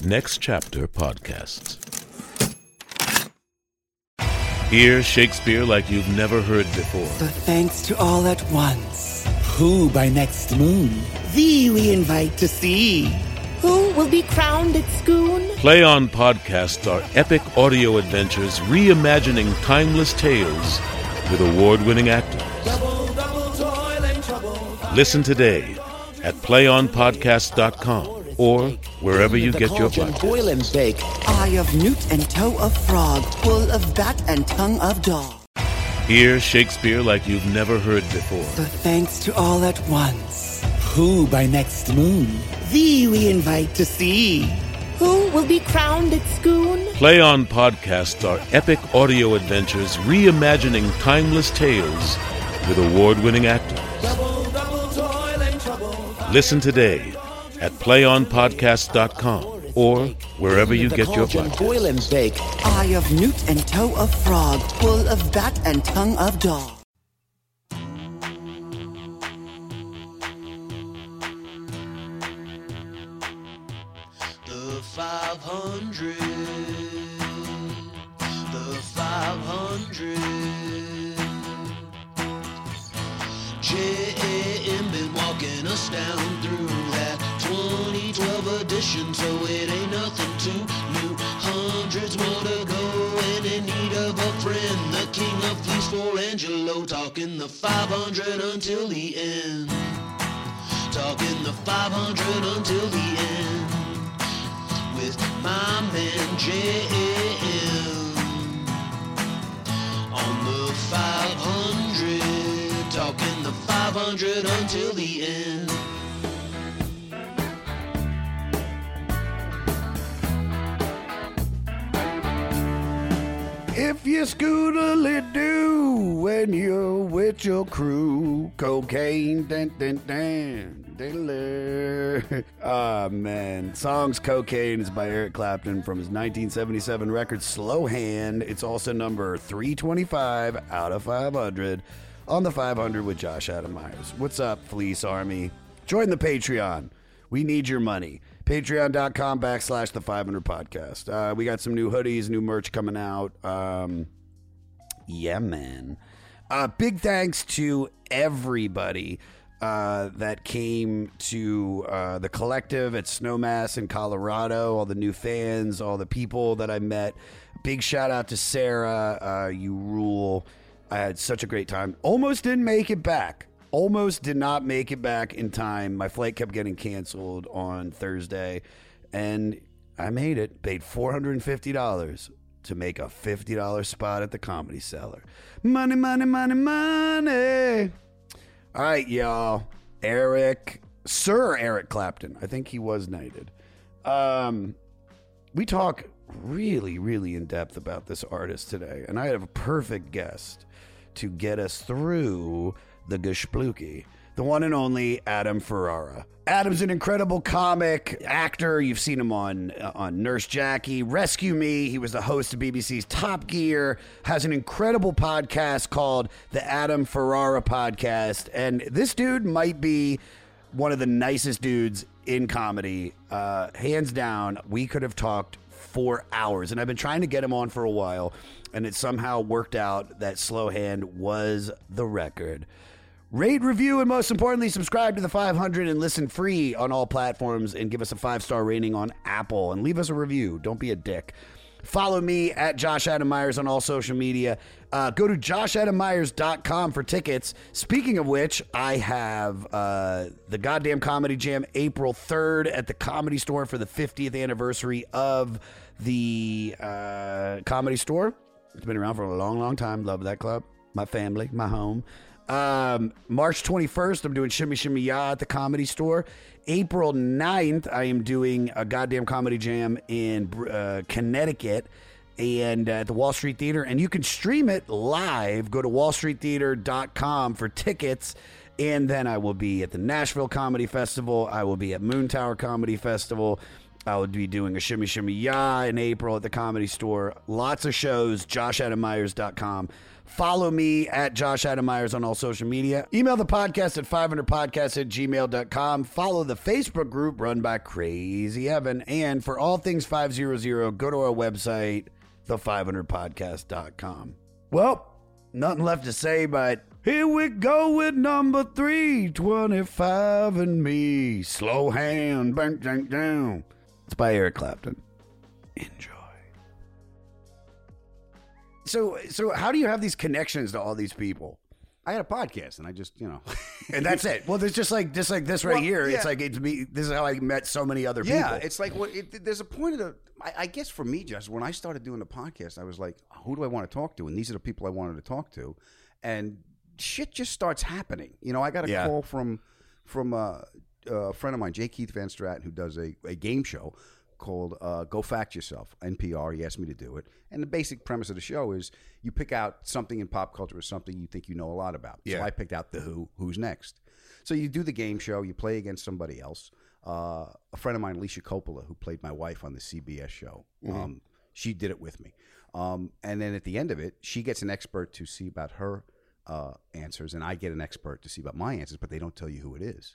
Next Chapter Podcasts. Hear Shakespeare like you've never heard before. The thanks to all at once. Who by next moon? Thee we invite to see. Who will be crowned at Scone? Play On Podcasts are epic audio adventures reimagining timeless tales with award-winning actors. Double toil and trouble. Listen today at playonpodcast.com or wherever you get your podcasts. Boil and bake. Eye of newt and toe of frog. Wool of bat and tongue of dog. Hear Shakespeare like you've never heard before. The thanks to all at once. Who by next moon? Thee we invite to see. Who will be crowned at Scone? Play On Podcasts are epic audio adventures reimagining timeless tales with award-winning actors. Double toil and trouble. Listen today at playonpodcast.com or wherever you get your podcasts. Boil and bake. Eye of newt and toe of frog. Wool of bat and tongue of dog. The 500. The 500. J.A.M. been walking us down through that 2012 edition, so it ain't nothing too new. Hundreds more to go, and in need of a friend. The king of fleece for Angelo, talking the 500 until the end. Talking the 500 until the end. With my man J.A.M. on the 500, talking the 500 until the end. If you scootily do when you're with your crew, cocaine, dun, dun, dun, diddler. Ah, man. Song's Cocaine is by Eric Clapton from his 1977 record Slow Hand. It's also number 325 out of 500 on the 500 with Josh Adam Myers. What's up, Fleece Army? Join the Patreon. We need your money. Patreon.com/the 500 podcast. We got some new hoodies, new merch coming out. Yeah, man. Big thanks to everybody that came to the collective at Snowmass in Colorado, all the new fans, all the people that I met. Big shout out to Sarah. You rule. I had such a great time. Almost didn't make it back. Almost did not make it back in time. My flight kept getting canceled on Thursday, and I made it. Paid $450 to make a $50 spot at the Comedy Cellar. Money, money, money, money. All right, y'all. Sir Eric Clapton. I think he was knighted. We talk really, really in depth about this artist today, and I have a perfect guest to get us through the Gespluki, the one and only Adam Ferrara. Adam's an incredible comic, actor. You've seen him on Nurse Jackie, Rescue Me. He was the host of BBC's Top Gear, has an incredible podcast called the Adam Ferrara Podcast. And this dude might be one of the nicest dudes in comedy. Hands down, we could have talked for hours. And I've been trying to get him on for a while, and it somehow worked out that Slow Hand was the record. Rate, review, and most importantly, subscribe to the 500 and listen free on all platforms, and give us a 5-star rating on Apple and leave us a review. Don't be a dick. Follow me at Josh Adam Myers on all social media. Go to joshadammyers.com for tickets. Speaking of which, I have the Goddamn Comedy Jam April 3rd at the Comedy Store for the 50th anniversary of the Comedy Store. It's been around for a long, long time. Love that club. My family, my home. March 21st, I'm doing Shimmy Shimmy Ya at the Comedy Store. April 9th, I am doing a Goddamn Comedy Jam in Connecticut and at the Wall Street Theater. And you can stream it live. Go to wallstreettheater.com for tickets. And then I will be at the Nashville Comedy Festival. I will be at Moon Tower Comedy Festival. I will be doing a Shimmy Shimmy Ya in April at the Comedy Store. Lots of shows, joshadamyers.com. Follow me at Josh Adam Myers on all social media. Email the podcast at 500podcast@gmail.com. Follow the Facebook group run by Crazy Evan. And for all things 500, go to our website, the500podcast.com. Well, nothing left to say, but here we go with number 325 and me. Slow hand, bang, bang, down. It's by Eric Clapton. Enjoy. So how do you have these connections to all these people? I had a podcast, and I just, And that's it. Well, there's just like this right here. Yeah. It's like this is how I met so many other people. Yeah, it's like there's a point of I guess for me, Josh, when I started doing the podcast, I was like, who do I want to talk to? And these are the people I wanted to talk to, and shit just starts happening. I got a call from a friend of mine, J. Keith Van Stratton, who does a game show called Go Fact Yourself, NPR. He asked me to do it. And the basic premise of the show is you pick out something in pop culture or something you think you know a lot about. Yeah. So I picked out The Who's Next. So you do the game show, you play against somebody else. A friend of mine, Alicia Coppola, who played my wife on the CBS show, she did it with me. And then at the end of it, she gets an expert to see about her answers, and I get an expert to see about my answers, but they don't tell you who it is.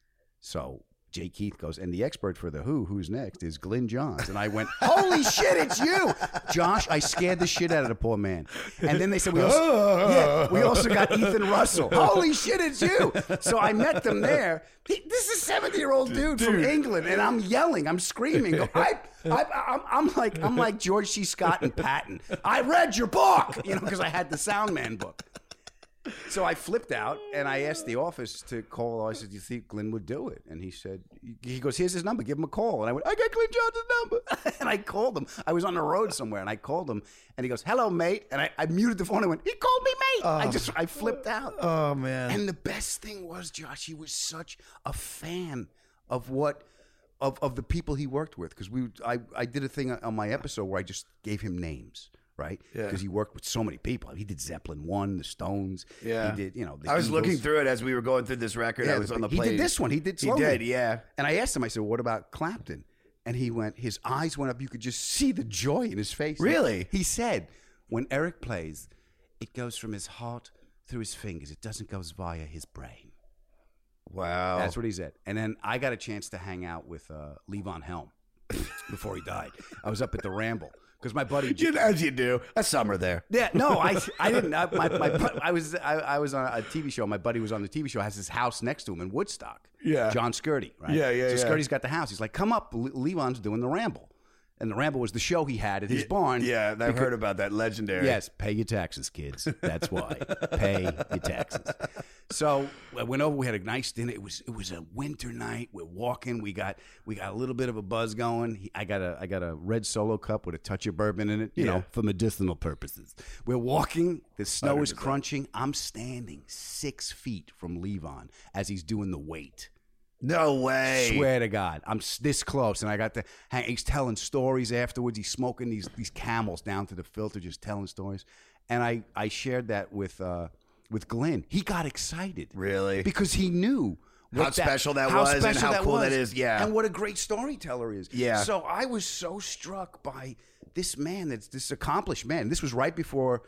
So Jay Keith goes, and the expert for The Who's Next, is Glyn Johns. And I went, holy shit, it's you. Josh, I scared the shit out of the poor man. And then they said, we also got Ethan Russell. Holy shit, it's you. So I met them there. This is a 70-year-old dude from England, and I'm yelling, I'm screaming. I'm like George C. Scott and Patton. I read your book, because I had the Soundman book. So I flipped out, and I asked the office to call. I said, do you think Glyn would do it? And he goes, here's his number. Give him a call. And I went, I got Glyn Johns' number. And I called him. I was on the road somewhere, and I called him. And he goes, hello, mate. And I muted the phone. I went, he called me mate. I flipped out. Oh, man. And the best thing was, Josh, he was such a fan of of the people he worked with. Because I did a thing on my episode where I just gave him names. Right? Because he worked with so many people. He did Zeppelin 1, the Stones. Yeah. He did, the I was Eagles. looking through it as we were going through this record. Yeah, I was on the He plane. did this one. He did He Slow did, Man. yeah. And I asked him, I said, what about Clapton? And he went, his eyes went up. You could just see the joy in his face. Really? He said, when Eric plays, it goes from his heart through his fingers. It doesn't go via his brain. Wow. That's what he said. And then I got a chance to hang out with Levon Helm before he died. I was up at the Ramble. Because my buddy, As you do. A summer there. yeah, no, I didn't. I was on a TV show. My buddy was on the TV show. Has his house next to him in Woodstock. Yeah. John Skirty, right? Yeah. So Skirty's got the house. He's like, come up. Levon's doing the Ramble, and the Ramble was the show he had at his barn. Yeah, I've heard about that. Legendary. Yes, pay your taxes, kids. That's why. Pay your taxes. So I went over. We had a nice dinner. It was a winter night. We're walking. We got a little bit of a buzz going. I got a red Solo cup with a touch of bourbon in it, you know, for medicinal purposes. We're walking. The snow is crunching. I'm standing 6 feet from Levon as he's doing the weight. No way. Swear to God, I'm this close, and I got to hang. He's telling stories afterwards. He's smoking these Camels down to the filter, just telling stories. And I shared that with Glyn. He got excited, Really? because he knew How special that was and how cool that is. Yeah. and what a great storyteller is. Yeah. So I was so struck by this man, this accomplished man. This was right before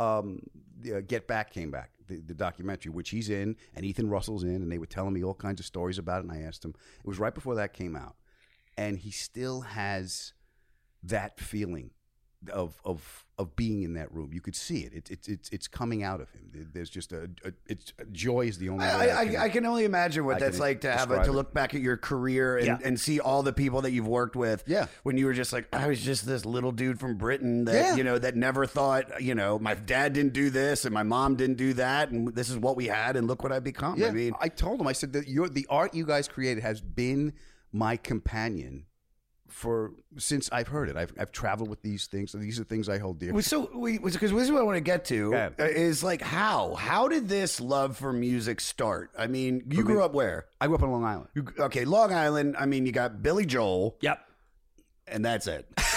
Get Back came back, the documentary, which he's in, and Ethan Russell's in, and they were telling me all kinds of stories about it, and I asked him. It was right before that came out, and he still has that feeling of being in that room. You could see it. It's coming out of him. There's just joy is the only way I can only imagine what that's like to have to look back at your career and see all the people that you've worked with. Yeah. When you were just like, I was just this little dude from Britain that, that never thought, my dad didn't do this and my mom didn't do that. And this is what we had. And look what I've become. Yeah. I mean, I told him, I said that the art you guys created has been my companion since I've heard it. I've traveled with these things. So these are things I hold dear. because this is what I want to get to is like how did this love for music start? I mean, you grew up where? I grew up on Long Island. Okay, Long Island. I mean, you got Billy Joel. Yep. And that's it.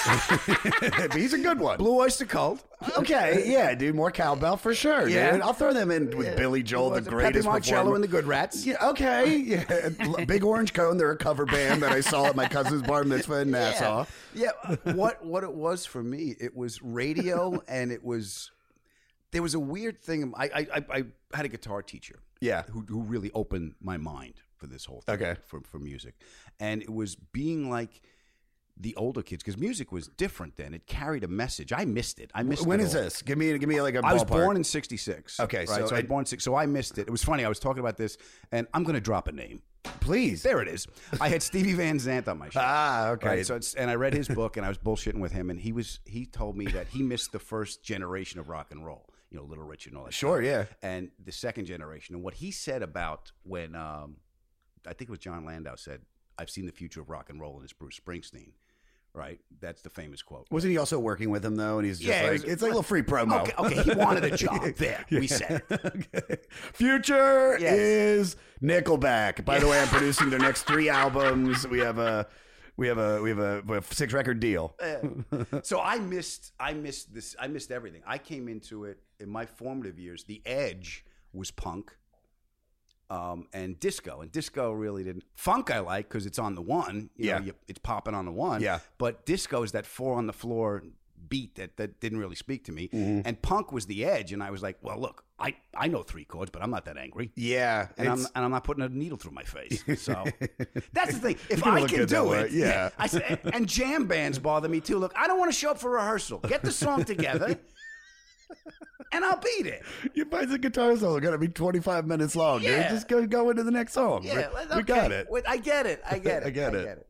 But he's a good one. Blue Oyster Cult. Okay, yeah, dude, more cowbell for sure. Yeah. Dude. I'll throw them in with Billy Joel, the greatest Pepe Marcello performer. and the Good Rats. Yeah, okay. Yeah. Big Orange Cone, they're a cover band that I saw at my cousin's bar mitzvah in Nassau. Yeah. What it was for me, it was radio, and there was a weird thing. I had a guitar teacher. Yeah. Who really opened my mind for this whole thing. Okay. For music, and it was being like the older kids, because music was different then. It carried a message. I missed it. When it is all. this? Give me like a ballpark. I was born in '66. Okay, right? so so I was born in so I missed it. It was funny. I was talking about this, and I'm going to drop a name. Please. There it is. I had Stevie Van Zandt on my show. Okay. Right, so and I read his book, and I was bullshitting with him, and he told me that he missed the first generation of rock and roll. Little Richard and all that. Sure, stuff. yeah. And the second generation, and what he said about when I think it was John Landau said, "I've seen the future of rock and roll," and it's Bruce Springsteen. Right, that's the famous quote. Wasn't he also working with him though? And he's just it's like a little free promo. Okay, he wanted a job. There, we said it. Okay. Future Yes. is Nickelback. By the way, I'm producing their next 3 albums. We have a 6-record deal. So I missed this. I missed everything. I came into it in my formative years. The edge was punk. And disco. And disco really didn't. Funk I like because it's on the one. You know, it's popping on the one. Yeah. But disco is that 4 on the floor beat that didn't really speak to me. Mm-hmm. And punk was the edge. And I was like, well, look, I know 3 chords, but I'm not that angry. Yeah. And I'm not putting a needle through my face. So that's the thing. If gonna I look can good that do way. it, Yeah. I said, and jam bands bother me too. Look, I don't want to show up for rehearsal. Get the song together. And I'll beat it. Your bicycle guitar solo got to be 25 minutes long, dude. Yeah. Just go into the next song. Yeah, we got it. I get it. I get it.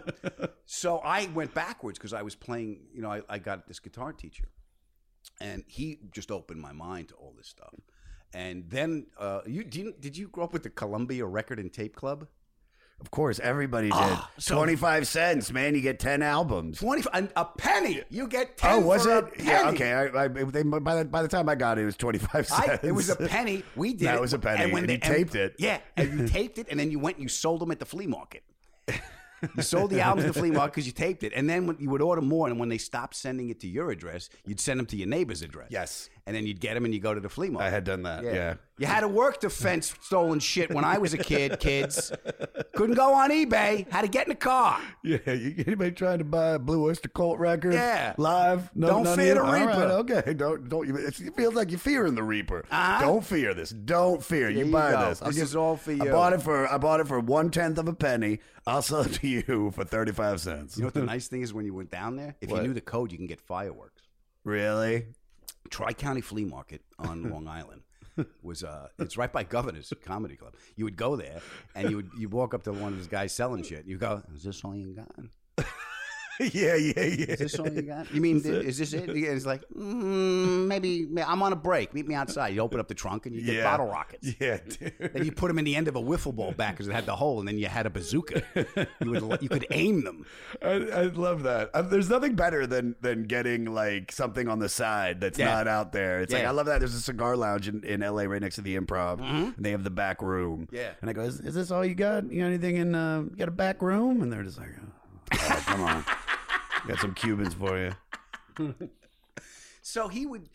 So I went backwards because I was playing. I got this guitar teacher, and he just opened my mind to all this stuff. And then, did you grow up with the Columbia Record and Tape Club? Of course, everybody did. 25 cents, man. You get 10 albums. 25, a penny. You get 10. Oh, was for it? a penny. Yeah. Okay. By the time I got it, it was 25 cents. It was a penny. We did. That was a penny. And you taped it. Yeah, and you taped it, and then you went and you sold them at the flea market. You sold the albums at the flea market because you taped it, and then you would order more. And when they stopped sending it to your address, you'd send them to your neighbor's address. Yes. And then you'd get them, and you go to the flea market. I had done that. Yeah. You had to work to fence stolen shit when I was a kid. Kids couldn't go on eBay. Had to get in a car. Yeah. Anybody trying to buy a Blue Oyster Cult record? Yeah. Live? No, Don't fear the All Reaper. right, okay. Don't. It feels like you're fearing the Reaper. Don't fear this. Don't fear. There You you buy go. this. This is all for you. I bought it for 1/10 of a penny. I'll sell it to you for 35 cents. You know what the nice thing is when you went down there? If What? you knew the code, you can get fireworks. Really? Tri-County Flea Market on Long Island was it's right by Governor's Comedy Club. You would go there and you walk up to one of those guys selling shit. You go, "Is this all you got? Yeah. Is this all you got? You mean is this it?" And it's like, maybe I'm on a break. Meet me outside. You open up the trunk and you get bottle rockets. Yeah, dude. Then you put them in the end of a wiffle ball bat because it had the hole, and then you had a bazooka. You could aim them. I love that. There's nothing better than getting like something on the side that's not out there. It's like I love that. There's a cigar lounge in LA right next to the Improv. And they have the back room. Yeah. And I go, is this all you got? You got anything in? You got a back room? And they're just like, oh, come on, got some Cubans for you. So he would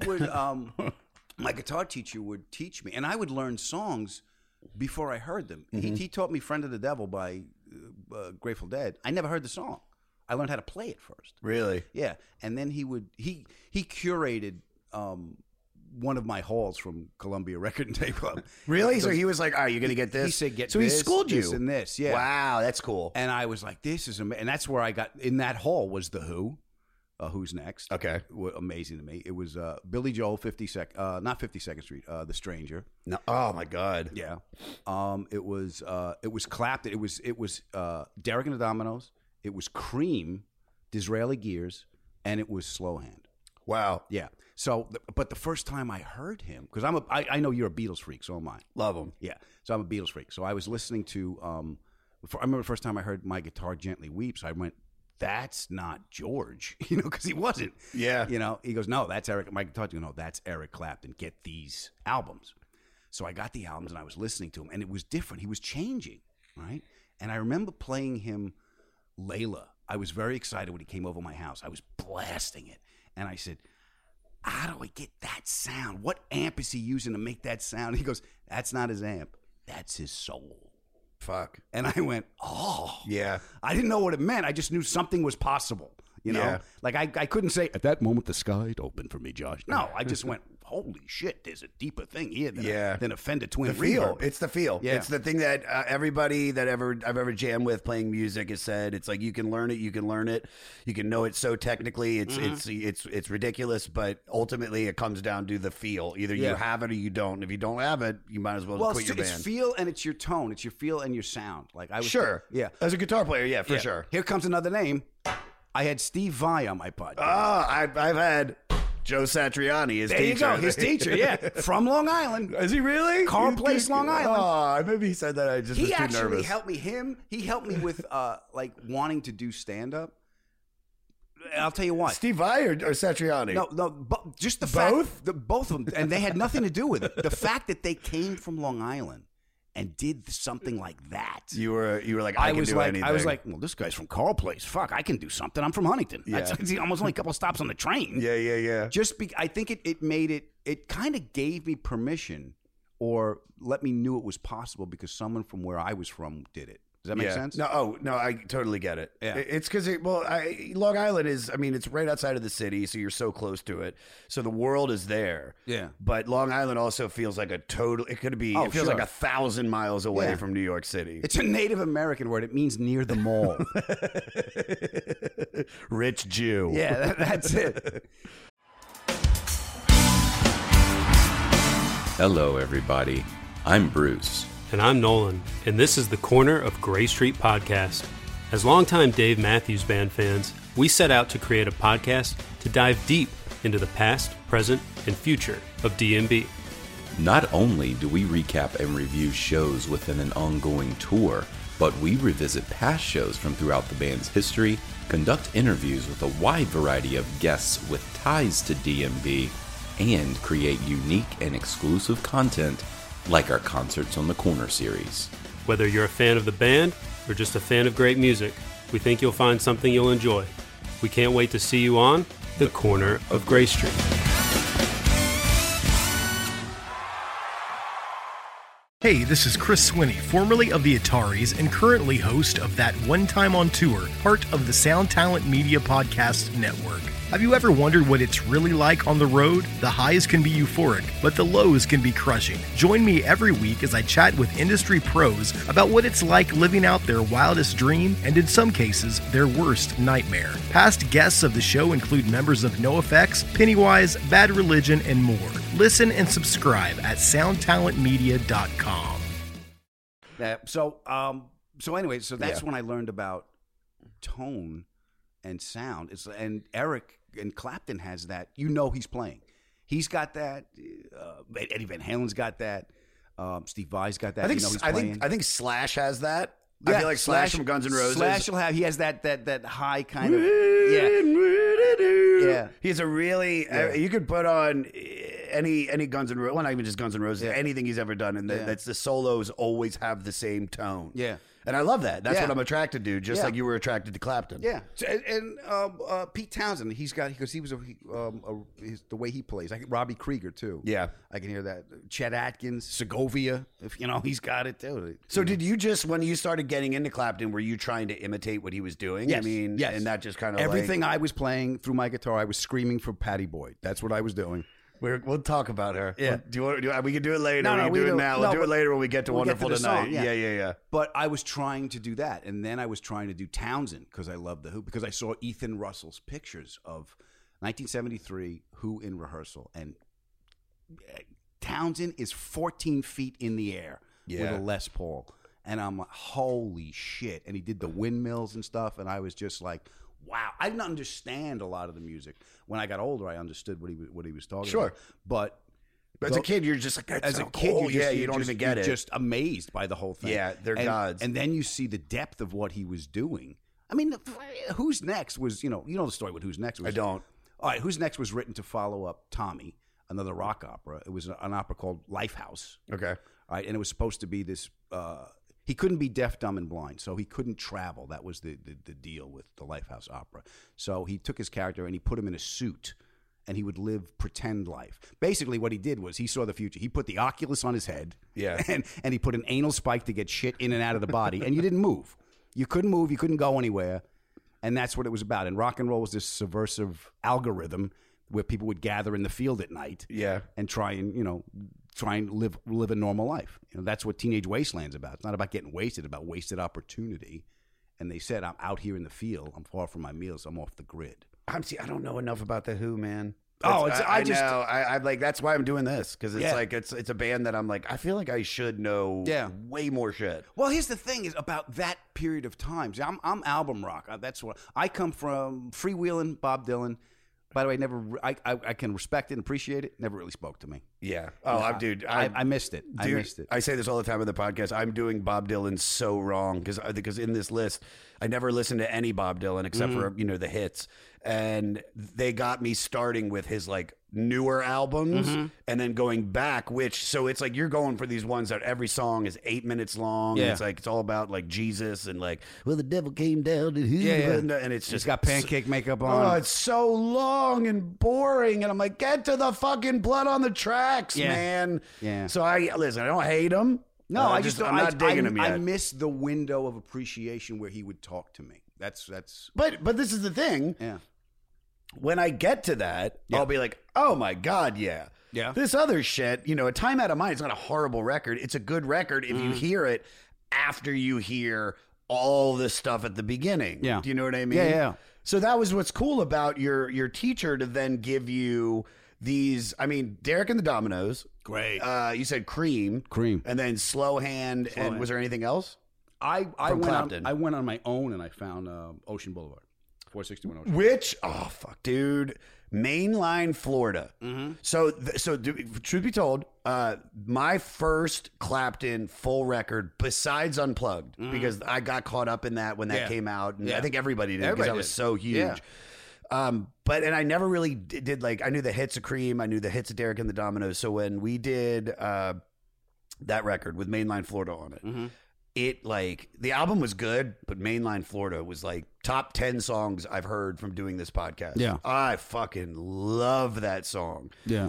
my guitar teacher would teach me, and I would learn songs before I heard them. He taught me "Friend of the Devil" by Grateful Dead. I never heard the song. I learned how to play it first. Really? Yeah, and then he curated one of my halls from Columbia Record and Tape Club. Really? So he was like, "Are you going to get this?" He said, "Get so this, he schooled you this and this." Yeah. Wow, that's cool. And I was like, "This is amazing." And that's where I got in that hall was the Who. Who's Next? Okay. Amazing to me. It was Billy Joel, not 52nd Street, The Stranger. No, oh my God. Yeah. It was Clapton. It was Derek and the Dominoes. It was Cream, Disraeli Gears, and it was Slow Hand. Wow. Yeah. So, but the first time I heard him, because I know you're a Beatles freak, so am I. Love him. Yeah. So I'm a Beatles freak. So I was listening to. I remember the first time I heard "My Guitar Gently Weeps," I went, "That's not George," because he wasn't. Yeah. He goes, "No, that's Eric." My guitar, no, that's Eric Clapton. Get these albums. So I got the albums and I was listening to him, and it was different. He was changing, right? And I remember playing him Layla I was very excited when he came over my house. I was blasting it. And I said, how do I get that sound? What amp is he using to make that sound? He goes, that's not his amp. That's his soul. Fuck. And I went, oh. Yeah. I didn't know what it meant. I just knew something was possible. You know? Yeah. Like I couldn't say, at that moment the sky had opened for me, Josh. No, I just went, holy shit, there's a deeper thing here than a Fender Twin The feel. Reverb. It's the feel. Yeah. It's the thing that everybody that I've ever jammed with playing music has said. It's like you can learn it, you can know it so technically. It's ridiculous, but ultimately it comes down to the feel. Either you have it or you don't. If you don't have it, you might as well quit your band. It's feel and it's your tone. It's your feel and your sound. Like I was Yeah. As a guitar player, for sure. Here comes another name. I had Steve Vai on my podcast. I've had Joe Satriani, his teacher. There you go, his teacher, yeah. From Long Island. Is he really? Carl Place, Long Island. Oh, maybe he said that. I just was too nervous. He helped me with like wanting to do stand-up. I'll tell you what. Steve Vai or Satriani? No, just the both? fact. Both of them. And they had nothing to do with it. The fact that they came from Long Island and did something like that. You were like, I can do anything. I was like, well, this guy's from Carl Place. Fuck, I can do something. I'm from Huntington. Yeah. That's almost only a couple stops on the train. Yeah. I think it made it kind of gave me permission or let me knew it was possible because someone from where I was from did it. Does that make sense? No, I totally get it. Yeah. It's because Long Island is, it's right outside of the city, so you're so close to it. So the world is there. Yeah. But Long Island also feels like it feels like 1,000 miles away from New York City. It's a Native American word. It means near the mall. Rich Jew. Yeah, that's it. Hello, everybody. I'm Bruce. And I'm Nolan, and this is the Corner of Gray Street podcast. As longtime Dave Matthews Band fans, we set out to create a podcast to dive deep into the past, present, and future of DMB. Not only do we recap and review shows within an ongoing tour, but we revisit past shows from throughout the band's history, conduct interviews with a wide variety of guests with ties to DMB, and create unique and exclusive content like our Concerts on the Corner series. Whether you're a fan of the band or just a fan of great music, we think you'll find something you'll enjoy. We can't wait to see you on the Corner of Gray Street. Hey, this is Chris Swinney, formerly of the Ataris and currently host of That One Time on Tour, part of the Sound Talent Media Podcast Network. Have you ever wondered what it's really like on the road? The highs can be euphoric, but the lows can be crushing. Join me every week as I chat with industry pros about what it's like living out their wildest dream and, in some cases, their worst nightmare. Past guests of the show include members of NoFX, Pennywise, Bad Religion, and more. Listen and subscribe at soundtalentmedia.com. So that's when I learned about tone and sound. And Eric and Clapton has that. He's playing. He's got that. Eddie Van Halen's got that. Steve Vai's got that. I think Slash has that. I feel like Slash from Guns N' Roses. Slash will have. He has that high kind of. Yeah. He's a really. You could put on any Guns N' Roses. Well, not even just Guns N' Roses. Anything he's ever done, and that's the solos always have the same tone. Yeah. And I love that. That's what I'm attracted to, just like you were attracted to Clapton. Yeah. And Pete Townsend, he was the way he plays. I think Robbie Krieger too. Yeah. I can hear that. Chet Atkins, Segovia, he's got it too. So did you just, when you started getting into Clapton, were you trying to imitate what he was doing? Yes. Yes. And that just kind of everything I was playing through my guitar, I was screaming for Patty Boyd. That's what I was doing. We'll talk about her. Yeah. We can do it later. No, we can do it now. We'll do it later when we get to Wonderful Tonight. Song, yeah. But I was trying to do that. And then I was trying to do Townsend because I love the Who, because I saw Ethan Russell's pictures of 1973 Who in rehearsal. And Townsend is 14 feet in the air with a Les Paul. And I'm like, holy shit. And he did the windmills and stuff. And I was just like, wow. I didn't understand a lot of the music. When I got older, I understood what he was talking about. But as a kid, you're just like, that's so cool. You don't even get it. You're just amazed by the whole thing. Yeah, they're gods. And then you see the depth of what he was doing. I mean, Who's Next was, you know the story with Who's Next was. I don't. All right, Who's Next was written to follow up Tommy, another rock opera. It was an opera called Lifehouse. Okay. All right, and it was supposed to be this He couldn't be deaf, dumb, and blind, so he couldn't travel. That was the deal with the Lifehouse Opera. So he took his character and he put him in a suit, and he would live pretend life. Basically, what he did was he saw the future. He put the Oculus on his head, and he put an anal spike to get shit in and out of the body, and you didn't move. You couldn't move. You couldn't go anywhere, and that's what it was about. And rock and roll was this subversive algorithm where people would gather in the field at night, and try and live a normal life. That's what Teenage Wasteland's about. It's not about getting wasted. It's about wasted opportunity. And they said, I'm out here in the field. I'm far from my meals. I'm off the grid. I don't know enough about the Who, man. I like that's why I'm doing this, because it's like it's a band that I'm like, I feel like I should know way more shit. Well, here's the thing is about that period of time. See, I'm album rock. That's what I come from. Freewheeling, Bob Dylan. By the way, I can respect it and appreciate it. Never really spoke to me. Yeah. Dude, I missed it. Dude, I missed it. I say this all the time in the podcast. I'm doing Bob Dylan so wrong because in this list, I never listened to any Bob Dylan except for the hits, and they got me starting with his like newer albums and then going back. So it's like you're going for these ones that every song is 8 minutes long. Yeah. And it's like it's all about like Jesus and like the devil came down and it's just got pancake makeup on. Oh, it's so long and boring, and I'm like, get to the fucking blood on the tracks, man. Yeah. So I don't hate him. No, I'm not digging him yet. I miss the window of appreciation where he would talk to me. That's. But this is the thing. Yeah. When I get to that, I'll be like, oh my God, yeah. This other shit, A Time Out of Mind, it's not a horrible record. It's a good record if you hear it after you hear all this stuff at the beginning. Yeah. Do you know what I mean? Yeah. So that was what's cool about your teacher to then give you these, Derek and the Dominoes. Great. You said Cream. And then Slow Hand. And was there anything else? I went on my own and I found Ocean Boulevard. 461 Ocean. Which, oh, fuck, dude. Mainline Florida. So truth be told, my first Clapton full record besides Unplugged, because I got caught up in that when that came out. And I think everybody did because that was so huge. Yeah. But I never really did like, I knew the hits of Cream. I knew the hits of Derek and the Dominoes. So when we did that record with Mainline Florida on it, it like the album was good, but Mainline Florida was like top 10 songs I've heard from doing this podcast. Yeah. I fucking love that song. Yeah.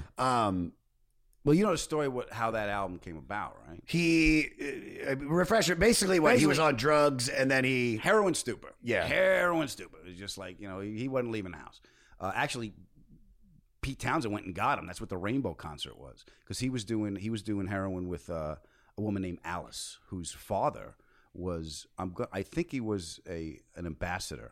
Well, you know the story how that album came about, right? He refresher basically he was on drugs and then he heroin stupor. Yeah. Heroin stupor. It was just like, he wasn't leaving the house. Actually Pete Townsend went and got him. That's what the Rainbow concert was, because he was doing heroin with a woman named Alice, whose father was I think he was an ambassador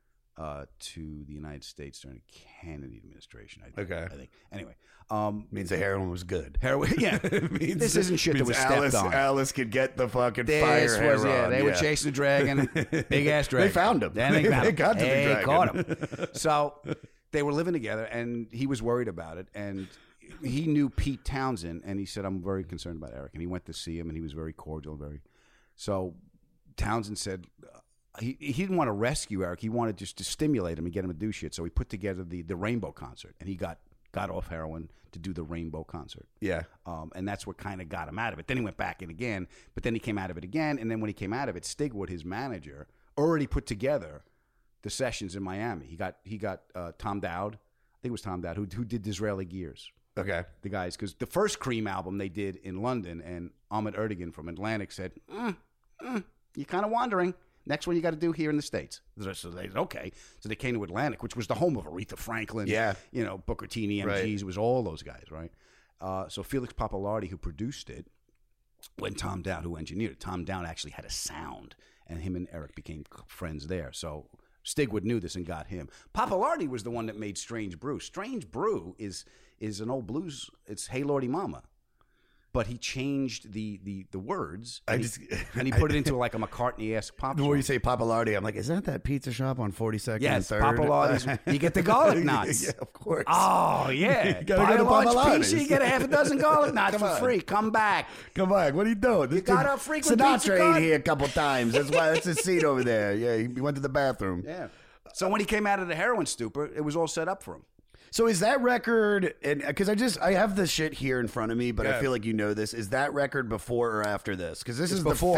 to the United States during the Kennedy administration. I think. Anyway, means the heroin was good. Heroin, yeah. This isn't shit that was stepped on. Alice could get the fucking fire heroin. They were chasing the dragon, big ass dragon. They found him. Then they got to the dragon. Caught him. So they were living together, and he was worried about it, and he knew Pete Townsend, and he said, I'm very concerned about Eric. And he went to see him, and he was very cordial. So Townsend said he didn't want to rescue Eric. He wanted just to stimulate him and get him to do shit. So he put together the Rainbow concert, and he got off heroin to do the Rainbow concert. Yeah. And that's what kind of got him out of it. Then he went back in again, but then he came out of it again. And then when he came out of it, Stigwood, his manager, already put together the sessions in Miami. He got Tom Dowd. I think it was Tom Dowd who did Disraeli Gears. Okay. The guys, because the first Cream album they did in London, and Ahmet Ertegun from Atlantic said, you're kind of wandering. Next one you got to do here in the States. So they said, okay. So they came to Atlantic, which was the home of Aretha Franklin. Yeah. Booker T, EMGs. Right. It was all those guys, right? So Felix Pappalardi, who produced it, when Tom Dowd, who engineered it, Tom Dowd actually had a sound, and him and Eric became friends there. So Stigwood knew this and got him. Pappalardi was the one that made Strange Brew. Strange Brew is an old blues. It's Hey Lordy Mama. But he changed the words and he put it into like a McCartney-esque pop The song. more you say Pappalardi, I'm like, is that pizza shop on 42nd yes, and 3rd? Pappalardi's. You get the garlic knots. Yeah, of course. Oh, yeah. You gotta Buy go to a large Pappalardi's. piece, you get a half a dozen garlic knots for free. Come back. Come back. What are you doing? You got a frequent pizza Sinatra card? ate here a couple times. That's his seat over there. Yeah, he went to the bathroom. Yeah. So when he came out of the heroin stupor, it was all set up for him. So is that record, and because I have this shit here in front of me, but I feel like you know this. Is that record before or after this? Because this is before. the fifth.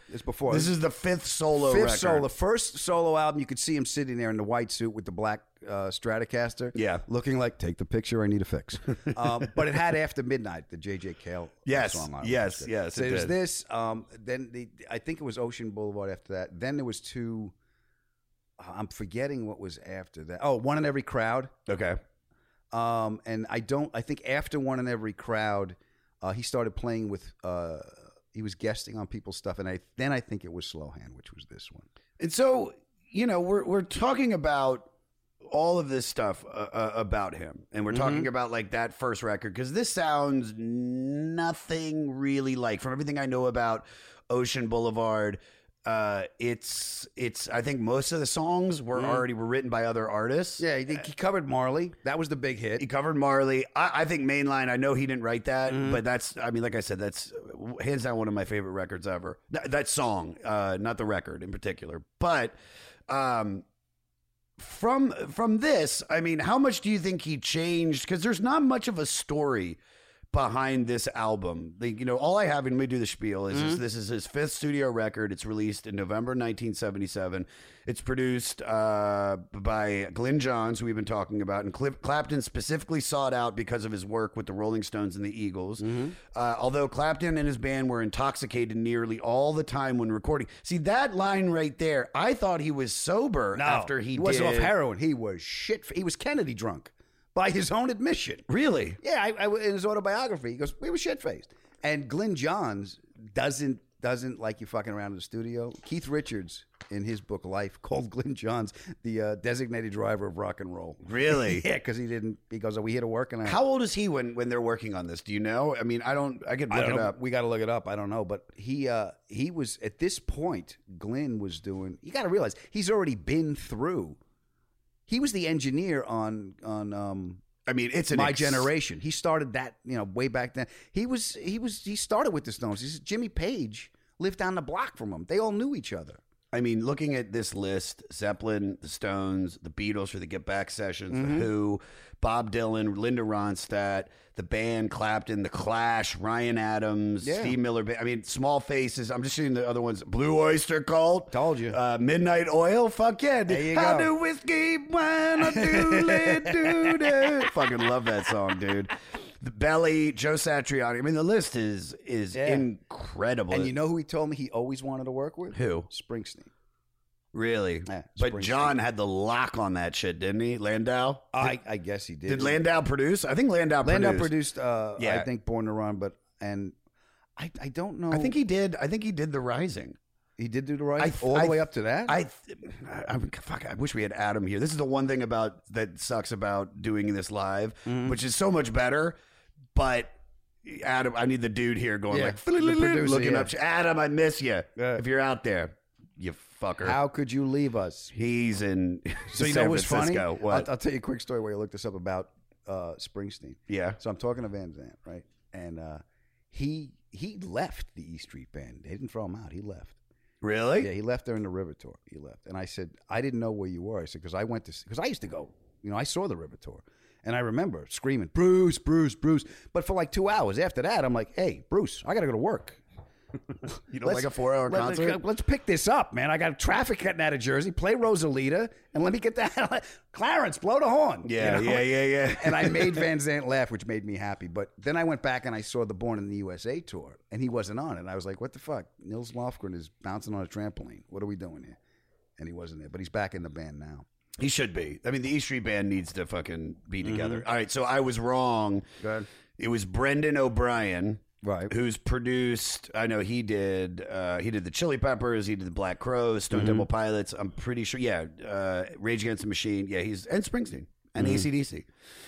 It's before. This is the fifth solo Fifth record. solo. The first solo album, you could see him sitting there in the white suit with the black Stratocaster. Yeah. Looking like, take the picture, I need a fix. But it had After Midnight, the J.J. Cale song on it. Yes, So it there's did. this. Then I think it was Ocean Boulevard after that. Then there was two. I'm forgetting what was after that. Oh, One in Every Crowd. Okay. And I think after One in Every Crowd, he started playing with. He was guesting on people's stuff, and then I think it was Slow Hand, which was this one. And so, we're talking about all of this stuff about him, and we're talking about like that first record, because this sounds nothing really like, from everything I know about Ocean Boulevard. It's I think most of the songs were already written by other artists. Yeah, he covered Marley. That was the big hit. He covered Marley. I think Mainline, I know he didn't write that, but like I said, that's hands down one of my favorite records ever. That song, not the record in particular. But from this, I mean, how much do you think he changed? Because there's not much of a story behind this album. All I have, and let me do the spiel, is this is his fifth studio record. It's released in November 1977. It's produced by Glyn Johns, who we've been talking about, and Clapton specifically sought out because of his work with the Rolling Stones and the Eagles. Although Clapton and his band were intoxicated nearly all the time when recording. See, that line right there, I thought he was sober after he wasn't did. off heroin. He was shit. He was Kennedy drunk. By his own admission. Really? Yeah, in his autobiography, he goes, we were shit-faced. And Glyn Johns doesn't like you fucking around in the studio. Keith Richards, in his book Life, called Glyn Johns the designated driver of rock and roll. Really? Yeah, because he goes, are we here to work? And How old is he when they're working on this? Do you know? I mean, I could look it up. We got to look it up. I don't know. But he was, at this point, Glyn was doing, you got to realize, he's already been through. He was the engineer on I mean, it's My Generation. He started that, way back then. He started with the Stones. Jimmy Page lived down the block from him. They all knew each other. I mean, looking at this list, Zeppelin, the Stones, the Beatles for the Get Back sessions, the Who, Bob Dylan, Linda Ronstadt, the band, Clapton, the Clash, Ryan Adams, Steve Miller. I mean, Small Faces. I'm just seeing the other ones. Blue Oyster Cult. Told you. Midnight Oil. Fuck yeah. There you How go. do whiskey, wine, or do Fucking love that song, dude. The Belly, Joe Satriani. I mean, the list is incredible. And you know who he told me he always wanted to work with? Who? Springsteen. Really? Yeah, but Springsteen. John had the lock on that shit, didn't he? Landau? I guess he did. Did Landau produce? I think Landau produced. I think Born to Run, I don't know. I think he did. I think he did The Rising. He did do The Rising all the way up to that? I wish we had Adam here. This is the one thing that sucks about doing this live, which is so much better. But Adam, I need the dude here going like, the producer, looking up. Adam, I miss you. If you're out there, you fucker. How could you leave us? He's in So you San know what's funny? Francisco. What? I'll tell you a quick story where I looked this up about Springsteen. Yeah. So I'm talking to Van Zandt, right? And he left the E Street Band. They didn't throw him out. He left. Really? Yeah, he left during the River Tour. He left. And I said, I didn't know where you were. I said, because I used to go. I saw the River Tour. And I remember screaming, Bruce, Bruce, Bruce. But for like 2 hours after that, I'm like, hey, Bruce, I got to go to work. You don't like a 4-hour concert? Let's pick this up, man. I got traffic getting out of Jersey. Play Rosalita, and let me get that. Clarence, blow the horn. Yeah, yeah. And I made Van Zandt laugh, which made me happy. But then I went back and I saw the Born in the USA tour, and he wasn't on it. And I was like, what the fuck? Nils Lofgren is bouncing on a trampoline. What are we doing here? And he wasn't there. But he's back in the band now. He should be. I mean, the E Street Band needs to fucking be together. All right, so I was wrong. Go ahead. It was Brendan O'Brien, right? Who's produced? I know he did the Chili Peppers. He did the Black Crowes, Stone Temple Pilots. I'm pretty sure. Yeah, Rage Against the Machine. Yeah, and Springsteen and AC/DC.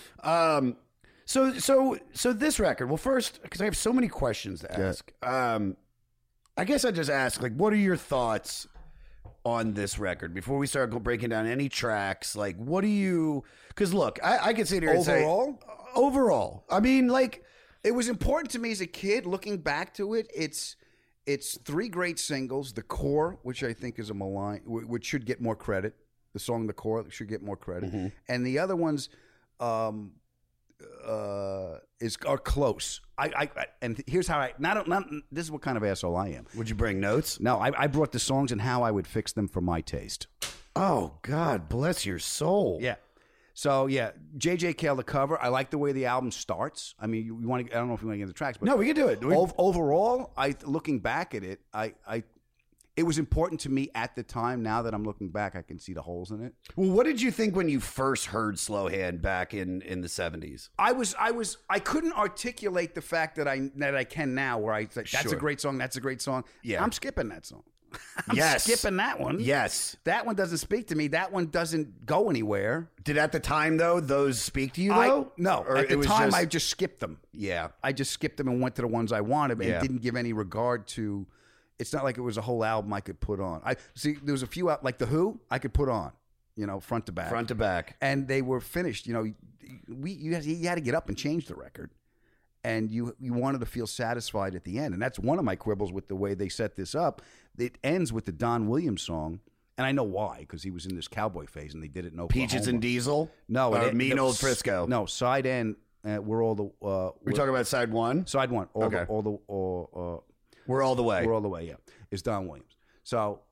So this record. Well, first, because I have so many questions to ask. I guess I just ask, like, what are your thoughts on this record before we start breaking down any tracks? Like, what do you? Because look, I could sit here and say overall. I mean, like, it was important to me as a kid. Looking back to it, it's 3 great singles. The Core, which I think is a malign, which should get more credit. The song "The Core" should get more credit, and the other ones, are close. And here's how not this is what kind of asshole I am. Would you bring notes? No, I brought the songs and how I would fix them for my taste. Oh, God bless your soul. Yeah. So yeah, JJ Cale, the cover. I like the way the album starts. I mean, you want to? I don't know if you want to get into the tracks, but No, we can do it. overall, looking back at it, it was important to me at the time. Now that I'm looking back, I can see the holes in it. Well, what did you think when you first heard Slow Hand back in the 70s? I couldn't articulate the fact that I can now, where I say that's a great song. That's a great song. Yeah. I'm skipping that song. I'm Yes. skipping that one. Yes. That one doesn't speak to me. That one doesn't go anywhere. Did at the time, though, those speak to you, though? No. Or At the it was time, just- I just skipped them. Yeah. I just skipped them and went to the ones I wanted and Yeah. didn't give any regard to. It's not like it was a whole album I could put on. I see there was a few out like The Who I could put on, front to back. Front to back. And they were finished. You had to get up and change the record. And you wanted to feel satisfied at the end. And that's one of my quibbles with the way they set this up. It ends with the Don Williams song. And I know why, because he was in this cowboy phase and they did it in Oklahoma. Peaches and Diesel? No. Mean Old Frisco? No, side end. We're all the... We're talking about side one? Side one. Okay. We're all the way. We're all the way, yeah. It's Don Williams. So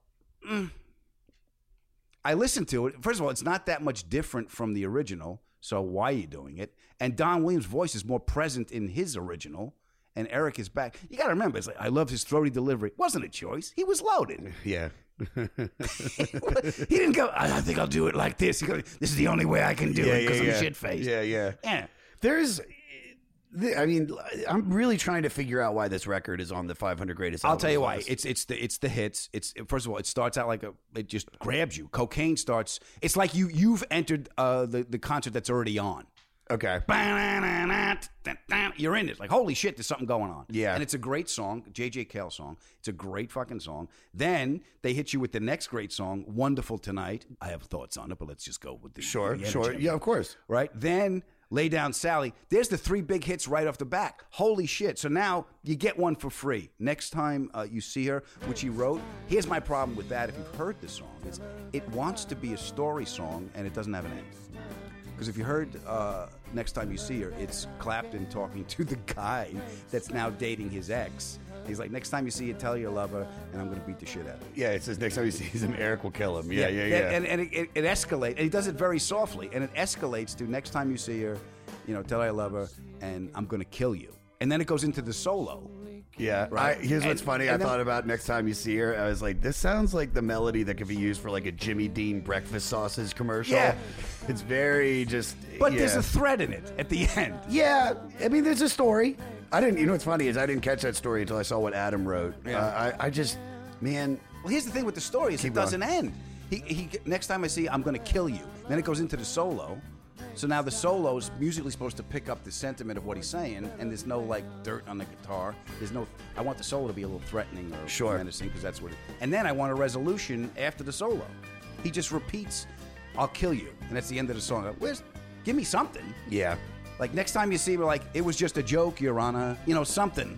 I listened to it. First of all, it's not that much different from the original. So why are you doing it? And Don Williams' voice is more present in his original. And Eric is back. You got to remember, it's like, I love his throaty delivery. It wasn't a choice. He was loaded. Yeah. He didn't go, I think I'll do it like this. He goes, this is the only way I can do it because I'm shit-faced. Yeah. I'm really trying to figure out why this record is on the 500 greatest I'll albums tell you why. list. It's the hits. First of all, it starts out like it just grabs you. Cocaine starts. It's like you've entered the concert that's already on. Okay. You're in it. Like, holy shit, there's something going on. Yeah. And it's a great song, JJ Cale song. It's a great fucking song. Then they hit you with the next great song, Wonderful Tonight. I have thoughts on it, but let's just go with the Sure. energy. Yeah, of course. Right? Then Lay Down Sally. There's the three big hits right off the back. Holy shit. So now you get one for free. Next time you see her, which he wrote, here's my problem with that if you've heard the song. It wants to be a story song, and it doesn't have an end. Because if you heard Next Time You See Her, it's Clapton talking to the guy that's now dating his ex. He's like, next time you see her, tell her you love her, and I'm going to beat the shit out of her. Yeah, it says next time you see him, Eric will kill him. Yeah. And it escalates, and he does it very softly, and it escalates to next time you see her, tell her I love her, and I'm going to kill you. And then it goes into the solo. Yeah. Right. Here's what's funny. I thought about next time you see her. I was like, this sounds like the melody that could be used for like a Jimmy Dean breakfast sausage commercial. Yeah. It's very just. But there's a thread in it at the end. Yeah. I mean, there's a story. I didn't. You know what's funny is I didn't catch that story until I saw what Adam wrote. Yeah. I just, man. Well, here's the thing with the story is it doesn't end. He next time I see you, I'm going to kill you. Then it goes into the solo. So now the solo is musically supposed to pick up the sentiment of what he's saying, and there's no like dirt on the guitar. There's no. I want the solo to be a little threatening or menacing because that's what. And then I want a resolution after the solo. He just repeats, "I'll kill you," and that's the end of the song. Give me something. Yeah. Like next time you see me, like it was just a joke, Your Honor. Something.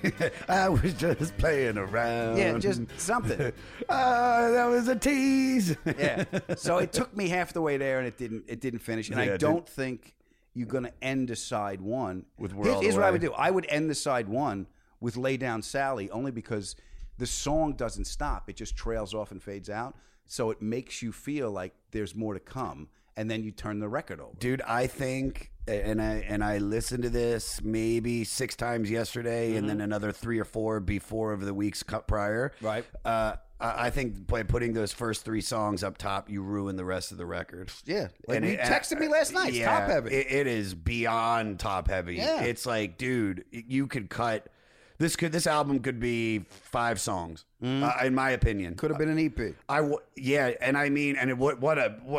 I was just playing around. Yeah, just something. That was a tease. Yeah. So it took me half the way there, and it didn't finish. And I don't think you're going to end a side one with We're All the Here's what Way. I would do. I would end the side one with Lay Down Sally, only because the song doesn't stop. It just trails off and fades out. So it makes you feel like there's more to come, and then you turn the record over. Dude, I think, and I listened to this maybe 6 times yesterday, and then another 3 or 4 before over the weeks prior. Right. I think by putting those first 3 songs up top, you ruin the rest of the record. Yeah. Like you texted me last night. It's top heavy. It is beyond top heavy. Yeah. It's like, dude, you could cut. This album could be 5 songs, in my opinion. Could have been an EP. And I mean, and what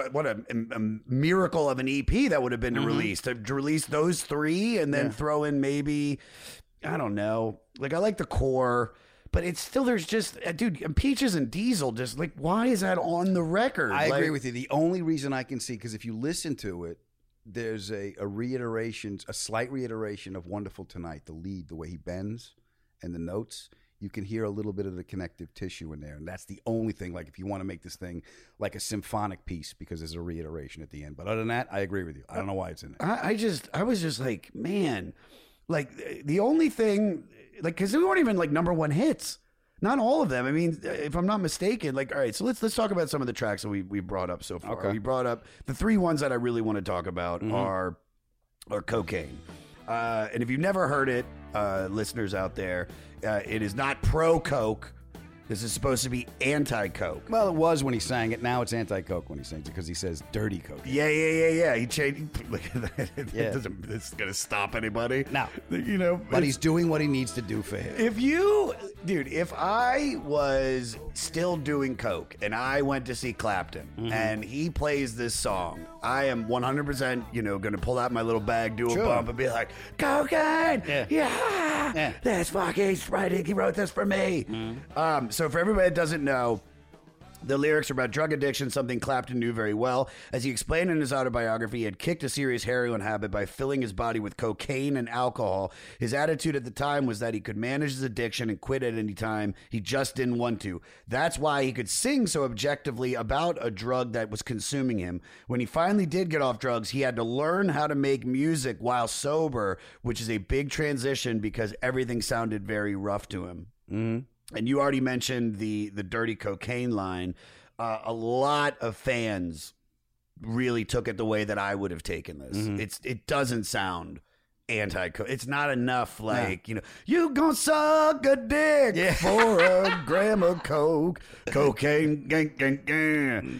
a miracle of an EP that would have been to release those 3 and then throw in maybe, I don't know, like I like the core, but it's still there's just dude, Peaches and Diesel, just like why is that on the record? I agree with you. The only reason I can see, because if you listen to it, there's a slight reiteration of Wonderful Tonight, the lead, the way he bends. And the notes, you can hear a little bit of the connective tissue in there. And that's the only thing, like if you want to make this thing like a symphonic piece, because there's a reiteration at the end. But other than that, I agree with you. I don't know why it's in there. I was just like, man, like the only thing, like, because they weren't even like number one hits. Not all of them. I mean, if I'm not mistaken, like, all right, so let's talk about some of the tracks that we brought up so far. Okay. We brought up the three ones that I really want to talk about are Cocaine. And if you've never heard it, listeners out there, it is not pro-Coke. This is supposed to be anti-Coke. Well, it was when he sang it. Now it's anti-Coke when he sings it because he says dirty Coke. Yeah. He changed. Look at that. Yeah. This is going to stop anybody. No. You know. But he's doing what he needs to do for him. If I was still doing Coke and I went to see Clapton and he plays this song, I am 100%, going to pull out my little bag, do a bump and be like, Cocaine! Yeah! That's fucking right. He wrote this for me. So for everybody that doesn't know, the lyrics are about drug addiction, something Clapton knew very well. As he explained in his autobiography, he had kicked a serious heroin habit by filling his body with cocaine and alcohol. His attitude at the time was that he could manage his addiction and quit at any time. He just didn't want to. That's why he could sing so objectively about a drug that was consuming him. When he finally did get off drugs, he had to learn how to make music while sober, which is a big transition because everything sounded very rough to him. Mm-hmm. And you already mentioned the dirty cocaine line. A lot of fans really took it the way that I would have taken this. Mm-hmm. It doesn't sound anti-Coke. It's not enough like, you gonna suck a dick for a gram of Coke. Cocaine, gang.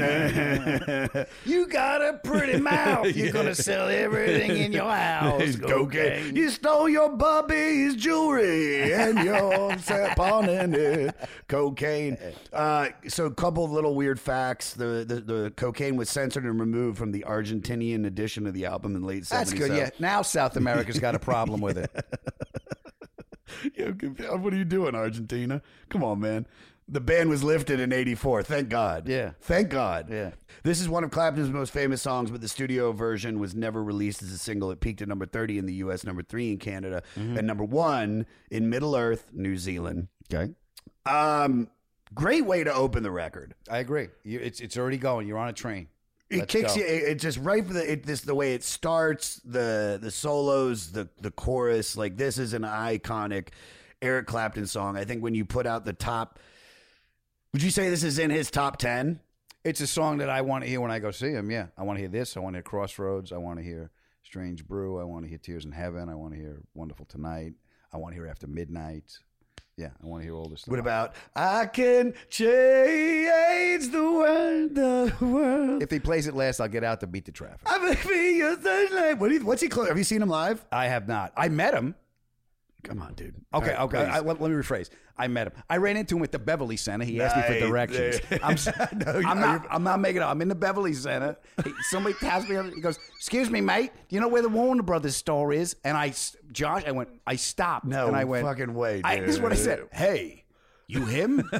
You got a pretty mouth. You're gonna sell everything in your house. Cocaine. You stole your Bobby's jewelry and you're pawning it. Cocaine. So a couple of little weird facts. The cocaine was censored and removed from the Argentinian edition of the album in late 70s. That's good, yeah. Now South America's got a problem with it. What are you doing, Argentina? Come on, man. The ban was lifted in '84. Thank God. Yeah. Thank God. Yeah. This is one of Clapton's most famous songs, but the studio version was never released as a single. It peaked at number 30 in the U.S., number 3 in Canada, and number 1 in Middle-earth, New Zealand. Okay. Great way to open the record. I agree. It's already going. You're on a train. It kicks you. It's just right for the way it starts, the solos, the chorus. Like, this is an iconic Eric Clapton song. I think when you put out the top, would you say this is in his top 10? It's a song that I want to hear when I go see him. Yeah, I want to hear this. I want to hear Crossroads. I want to hear Strange Brew. I want to hear Tears in Heaven. I want to hear Wonderful Tonight. I want to hear After Midnight. Yeah, I want to hear all this stuff. What about I can change the world? If he plays it last, I'll get out to beat the traffic. I'm gonna be your sunlight. What's he? Have you seen him live? I have not. I met him. Come on, dude. Okay. Right, Let me rephrase. I met him. I ran into him at the Beverly Center. He asked me for directions. I'm not making it up. I'm in the Beverly Center. Somebody taps me up. He goes, "Excuse me, mate. Do you know where the Warner Brothers store is?" And I stopped. No, and I went, fucking way, dude. This is what I said. Hey, you him?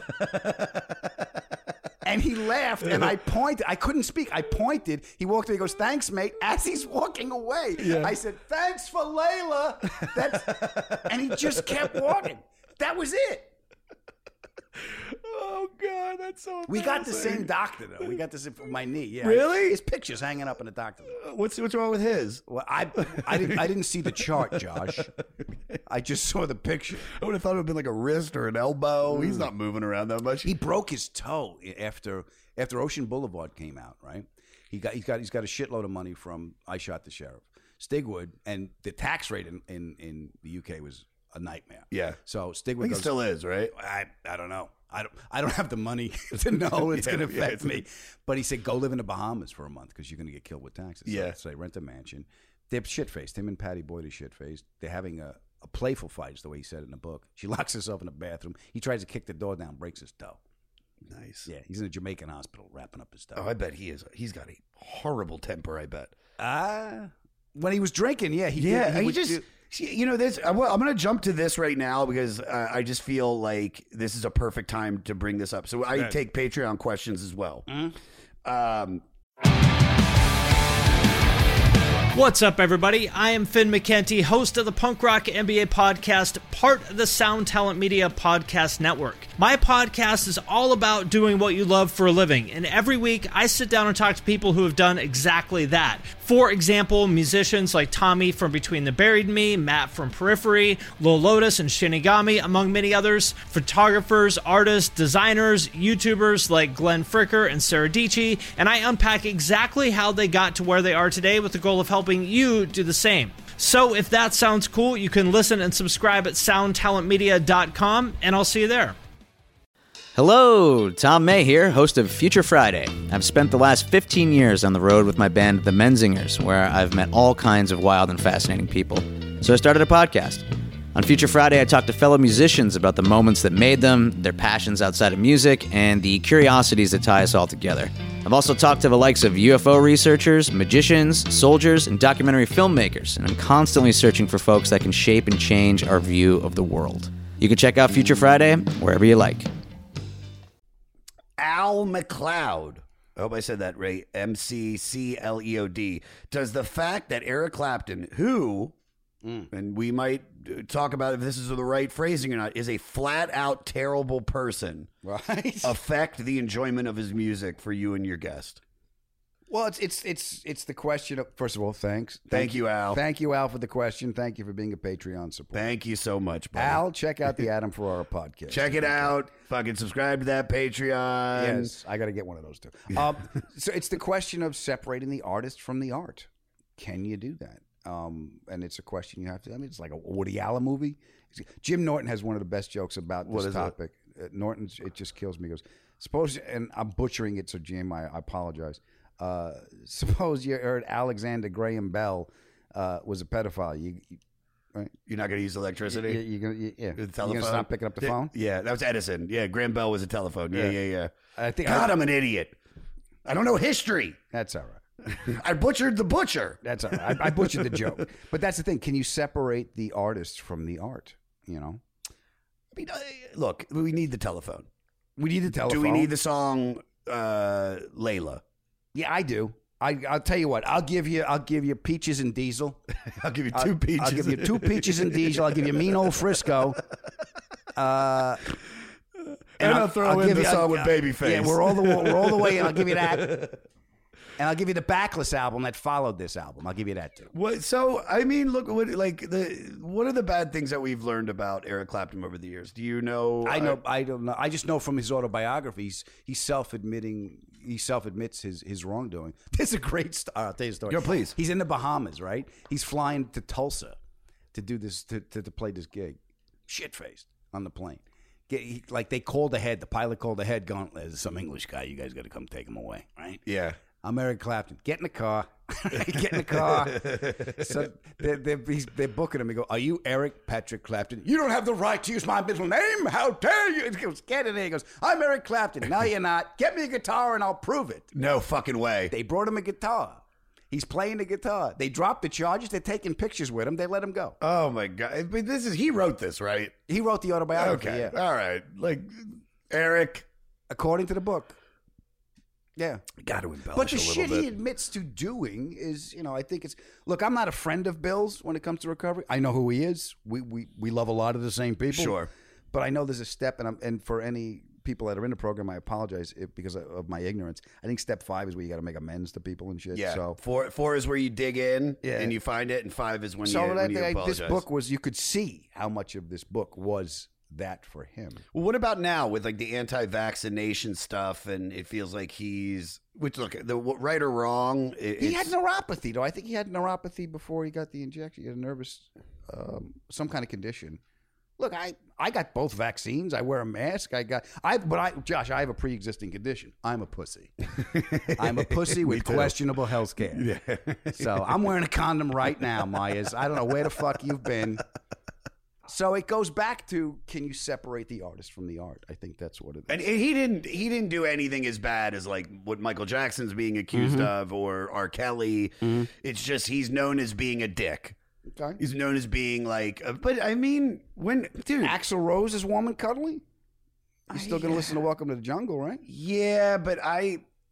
And he laughed, and I pointed. I couldn't speak. I pointed. He walked away. He goes, "Thanks, mate." As he's walking away, I said, "Thanks for Layla." And he just kept walking. That was it. Oh God, that's so embarrassing. We got the same doctor though. We got the same for my knee. Yeah, really? His picture's hanging up in the doctor. What's wrong with his? Well, I didn't see the chart, Josh. I just saw the picture. I would have thought it would have been like a wrist or an elbow. He's not moving around that much. He broke his toe after Ocean Boulevard came out. Right? He's got a shitload of money from I Shot the Sheriff, Stigwood, and the tax rate in the UK was a nightmare. Yeah. So Stigwood I think it still is, right? I don't know. I don't have the money to know it's going to affect me. But he said, go live in the Bahamas for a month because you're going to get killed with taxes. Yeah. So they rent a mansion. They're shit-faced. Him and Patty Boyd are shit-faced. They're having a playful fight, is the way he said it in the book. She locks herself in the bathroom. He tries to kick the door down, breaks his toe. Nice. Yeah, he's in a Jamaican hospital wrapping up his toe. Oh, I bet he is. He's got a horrible temper, I bet. When he was drinking, yeah. I'm going to jump to this right now because I just feel like this is a perfect time to bring this up. So I take Patreon questions as well. What's up, everybody? I am Finn McKenty, host of the Punk Rock NBA podcast, part of the Sound Talent Media Podcast Network. My podcast is all about doing what you love for a living, and every week I sit down and talk to people who have done exactly that. For example, musicians like Tommy from Between the Buried and Me, Matt from Periphery, Lil Lotus and Shinigami, among many others, photographers, artists, designers, YouTubers like Glenn Fricker and Sarah Dici, and I unpack exactly how they got to where they are today with the goal of helping you do the same. So if that sounds cool, you can listen and subscribe at soundtalentmedia.com, and I'll see you there. Hello, Tom May here, host of Future Friday. I've spent the last 15 years on the road with my band, The Menzingers, where I've met all kinds of wild and fascinating people. So I started a podcast. On Future Friday, I talk to fellow musicians about the moments that made them, their passions outside of music, and the curiosities that tie us all together. I've also talked to the likes of UFO researchers, magicians, soldiers, and documentary filmmakers, and I'm constantly searching for folks that can shape and change our view of the world. You can check out Future Friday wherever you like. Al McLeod. I hope I said that right. McCleod. Does the fact that Eric Clapton, who, and we might talk about if this is the right phrasing or not, is a flat out terrible person, Right. affect the enjoyment of his music for you and your guest? Well, it's the question of, first of all, thanks. Thank you, Al. Thank you, Al, for the question. Thank you for being a Patreon supporter. Thank you so much, buddy. Al, check out the Adam Ferrara podcast. Check it out. Fucking subscribe to that Patreon. Yes, I got to get one of those too. So it's the question of separating the artist from the art. Can you do that? And it's a question you have to. I mean, it's like a Woody Allen movie. Jim Norton has one of the best jokes about this topic. Norton's, it just kills me. He goes, suppose, and I'm butchering it, so Jim, I apologize. Suppose you heard Alexander Graham Bell was a pedophile. Right? You're not going to use electricity? You're The going telephone? to stop picking up the phone? Yeah, that was Edison. Yeah, Graham Bell was a telephone. Yeah. I think I'm an idiot. I don't know history. That's all right. I butchered the butcher. That's all right. I butchered the joke. But that's the thing. Can you separate the artist from the art? You know? I mean, look, we need the telephone. We need the telephone. Do we need the song Layla? Yeah, I do. I'll tell you what. I'll give you Peaches and Diesel. I'll give you two peaches. I'll give you two Peaches and Diesel. I'll give you Mean Old Frisco. And I'll throw in the song with Babyface. Yeah, we're all the way. I'll give you that. And I'll give you the Backless album that followed this album. I'll give you that too. What? So I mean, look, what are the bad things that we've learned about Eric Clapton over the years? Do you know? I don't know. I just know from his autobiographies, he's self-admits his wrongdoing. There's a great I'll tell you a story. Yo, please. He's in the Bahamas, right? He's flying to Tulsa to do this to play this gig. Shit-faced on the plane. They called ahead. The pilot called ahead, going, "There's some English guy. You guys got to come take him away, right?" Yeah. I'm Eric Clapton. Get in the car. Get in the car. So they're booking him. He go, "Are you Eric Patrick Clapton? You don't have the right to use my middle name. How dare you?" He goes, "Get in there." He goes, "I'm Eric Clapton." "No, you're not. Get me a guitar and I'll prove it." No fucking way. They brought him a guitar. He's playing the guitar. They dropped the charges. They're taking pictures with him. They let him go. Oh my God. But he wrote this, right? He wrote the autobiography. Okay. Yeah. All right. Like Eric, according to the book. Yeah. Got to embellish but the a little shit bit. he admits to doing is, I think it's... Look, I'm not a friend of Bill's when it comes to recovery. I know who he is. We love a lot of the same people. Sure. But I know there's a step, and for any people that are in the program, I apologize because of my ignorance. I think step 5 is where you got to make amends to people and shit. Yeah. So 4 is where you dig in and you find it, and 5 is when you apologize. This book was... You could see how much of this book was that for him. Well, what about now with like the anti-vaccination stuff, and it feels like right or wrong, he had neuropathy though. I think he had neuropathy before he got the injection. He had a nervous, some kind of condition. Look, I got both vaccines. I wear a mask. Josh, I have a pre-existing condition. I'm a pussy. I'm a pussy with questionable health care. Yeah. So I'm wearing a condom right now, Myers. I don't know where the fuck you've been. So it goes back to, can you separate the artist from the art? I think that's what it is. And he didn't do anything as bad as like what Michael Jackson's being accused of, or R. Kelly. It's just he's known as being a dick. Okay. He's known as being like, but I mean, dude, Axl Rose is warm and cuddly. You're still gonna listen to Welcome to the Jungle, right? Yeah, but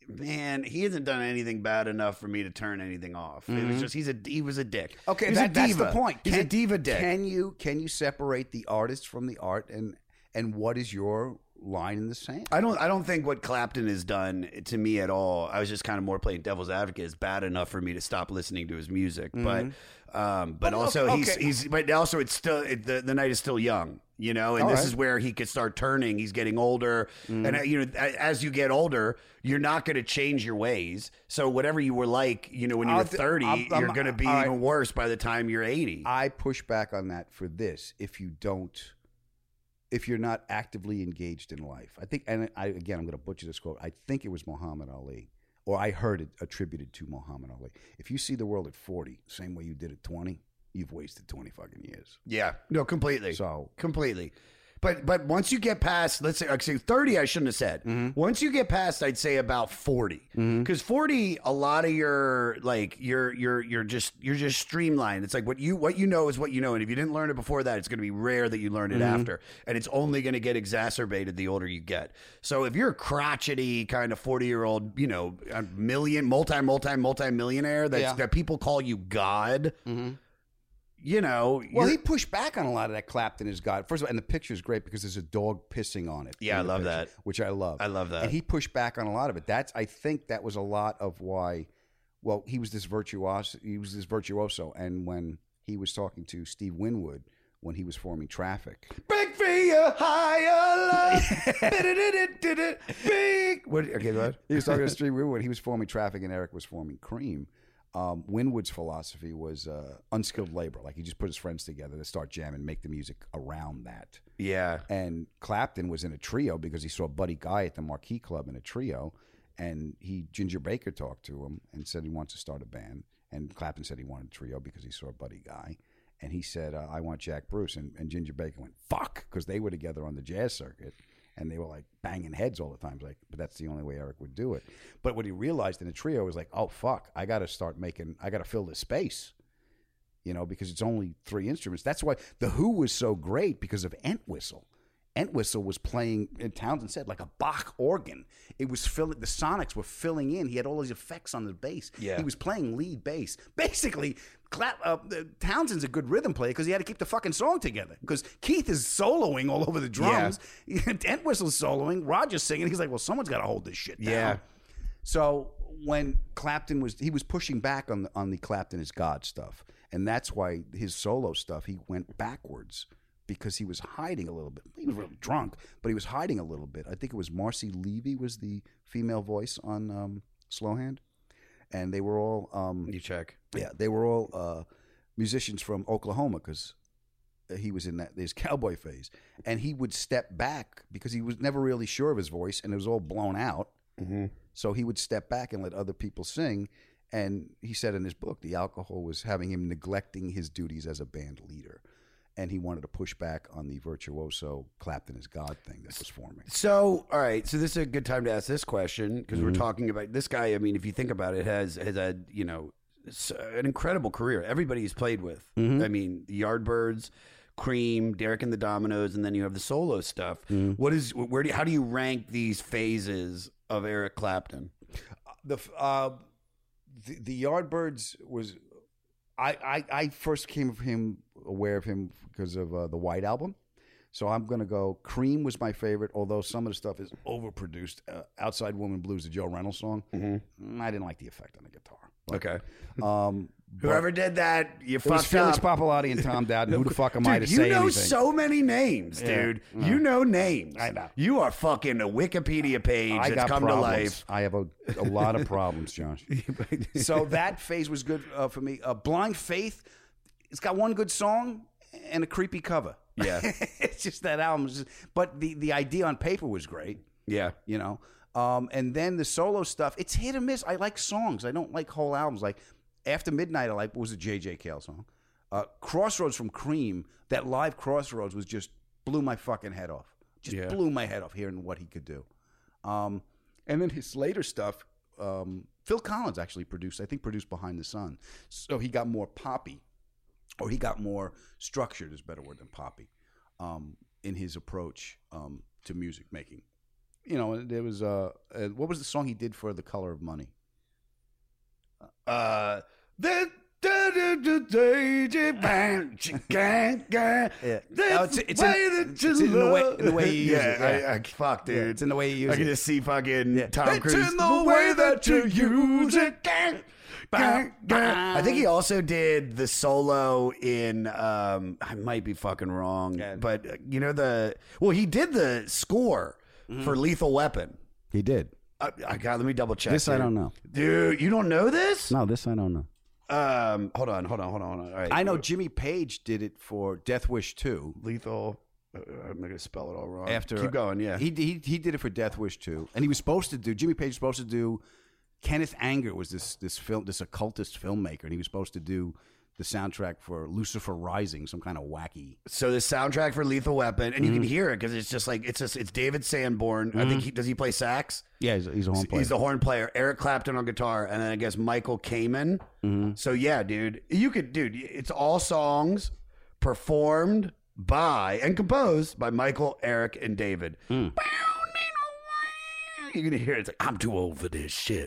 man, he hasn't done anything bad enough for me to turn anything off. It was just he was a dick. Okay, He's a that's the diva. point. He's a diva dick. Can you separate the artist from the art, and what is your line in the sand? I don't think what Clapton has done to me at all. I was just kind of more playing devil's advocate. Is bad enough for me to stop listening to his music, but also but also it's still the night is still young, you know, and this is where he could start turning. He's getting older, and you know, as you get older, you're not going to change your ways. So whatever you were like, you know, when you were 30, you're going to be even worse by the time you're 80. I push back on that for this. If you're not actively engaged in life, I think, and I'm going to butcher this quote. I think it was Muhammad Ali, or I heard it attributed to Muhammad Ali. If you see the world at 40, same way you did at 20, you've wasted 20 fucking years. Yeah, no, completely. So completely. But once you get past, let's say 30, I shouldn't have said. Once you get past, I'd say about 40, because 40, a lot of your like you're just streamlined. It's like what you know is what you know, and if you didn't learn it before that, it's going to be rare that you learn it after, and it's only going to get exacerbated the older you get. So if you're a crotchety kind of 40-year-old, you know, multi-millionaire that people call you God. You know, well, he pushed back on a lot of that. Clapton is God. First of all, and the picture is great because there's a dog pissing on it. Yeah, I love that. Which I love. I love that. And he pushed back on a lot of it. I think that was a lot of why. Well, he was this virtuoso, and when he was talking to Steve Winwood when he was forming Traffic, break free a higher life. Okay, go ahead. He was talking to Steve Winwood. He was forming Traffic, and Eric was forming Cream. Winwood's philosophy was unskilled labor. Like, he just put his friends together to start jamming, make the music around that. Yeah. And Clapton was in a trio because he saw Buddy Guy at the Marquee Club in a trio, and Ginger Baker talked to him and said he wants to start a band. And Clapton said he wanted a trio because he saw Buddy Guy. And he said, I want Jack Bruce. And Ginger Baker went, fuck, because they were together on the jazz circuit. And they were like banging heads all the time. Like, but that's the only way Eric would do it. But what he realized in the trio was like, oh, fuck, I got to fill this space, you know, because it's only 3 instruments. That's why The Who was so great, because of Entwistle. Entwistle was playing, and Townsend said, like a Bach organ. It was filling, the sonics were filling in. He had all these effects on the bass. Yeah. He was playing lead bass. Basically, Townsend's a good rhythm player because he had to keep the fucking song together. Because Keith is soloing all over the drums. Yeah. Entwistle's soloing. Roger's singing. He's like, well, someone's got to hold this shit down. Yeah. So when Clapton was pushing back on the Clapton is God stuff. And that's why his solo stuff, he went backwards. Because he was hiding a little bit. He was really drunk, but he was hiding a little bit. I think it was Marcy Levy was the female voice on Slow Hand. And they were all... you check. Yeah, they were all musicians from Oklahoma because he was in his cowboy phase. And he would step back because he was never really sure of his voice and it was all blown out. Mm-hmm. So he would step back and let other people sing. And he said in his book, the alcohol was having him neglecting his duties as a band leader. And he wanted to push back on the virtuoso Clapton is God thing that was forming. So, all right. So this is a good time to ask this question because we're talking about this guy. I mean, if you think about it, has had, you know, an incredible career. Everybody he's played with. I mean, the Yardbirds, Cream, Derek and the Dominoes, and then you have the solo stuff. How do you rank these phases of Eric Clapton? The Yardbirds was... I first became aware of him because of the White Album. So I'm going to go Cream was my favorite, although some of the stuff is overproduced. Outside Woman Blues, the Joe Reynolds song. I didn't like the effect on the guitar. But, okay. Whoever did that, you fucked up. It was Felix Papalotti and Tom Dowden. Who the fuck am I to say anything? You know so many names, dude. Yeah. You know names. I know. You are fucking a Wikipedia page that's come to life. I have a lot of problems, Josh. So that phase was good for me. Blind Faith, it's got one good song and a creepy cover. Yeah. It's just that album. But the idea on paper was great. Yeah. You know? And then the solo stuff, it's hit or miss. I like songs. I don't like whole albums. Like After Midnight, I like, was a J.J. Cale song. Crossroads from Cream, that live Crossroads was just blew my fucking head off. Blew my head off hearing what he could do. And then his later stuff, Phil Collins actually produced Behind the Sun. So he got more poppy, or he got more structured, is a better word than poppy, in his approach to music making. you know, there was what was the song he did for The Color of Money? It's in the way you use it. Fuck, dude. It's in the way you use it. I can just see fucking Tom Cruise. It's in the way that you use it. I think he also did the solo in I might be fucking wrong, but you know he did the score for Lethal Weapon. He did. Let me double check. This I don't know. Dude, you don't know this? No, this I don't know. Hold on. All right. I know Jimmy Page did it for Death Wish 2. Lethal. I'm going to spell it all wrong. Keep going, yeah. He did it for Death Wish 2. And he was supposed to do, Jimmy Page was supposed to do, Kenneth Anger was this occultist filmmaker, and he was supposed to do the soundtrack for Lucifer Rising, some kind of wacky. So the soundtrack for Lethal Weapon, and you can hear it because it's just like it's David Sanborn. I think does he play sax? Yeah, he's a horn player. He's the horn player. Eric Clapton on guitar, and then I guess Michael Kamen. So yeah, dude, it's all songs performed by and composed by Michael, Eric, and David. You're gonna hear it. It's like, I'm too old for this shit.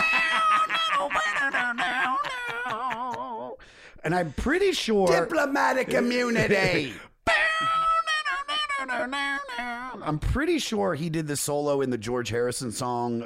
And I'm pretty sure diplomatic immunity. I'm pretty sure he did the solo in the George Harrison song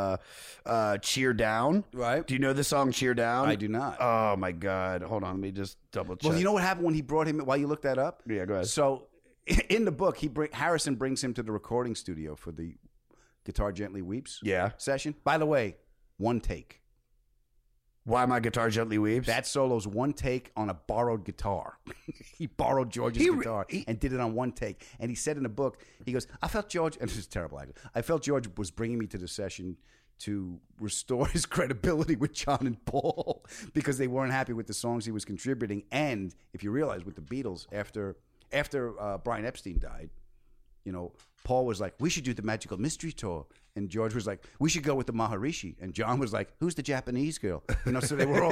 Cheer Down. Right. Do you know the song Cheer Down? I do not. Oh my God. Hold on, let me just double check. Well, you know what happened when he brought him, while you looked that up? Yeah, go ahead. So in the book, Harrison brings him to the recording studio for the Guitar Gently Weeps session. By the way, one take. Why My Guitar Gently Weeps? That solo's one take on a borrowed guitar. He borrowed George's guitar and did it on one take. And he said in the book, he goes, I felt George, and this is terrible, I felt George was bringing me to the session to restore his credibility with John and Paul because they weren't happy with the songs he was contributing. And if you realize with the Beatles, after Brian Epstein died, you know, Paul was like, we should do the Magical Mystery Tour. And George was like, we should go with the Maharishi. And John was like, who's the Japanese girl? You know, so they were all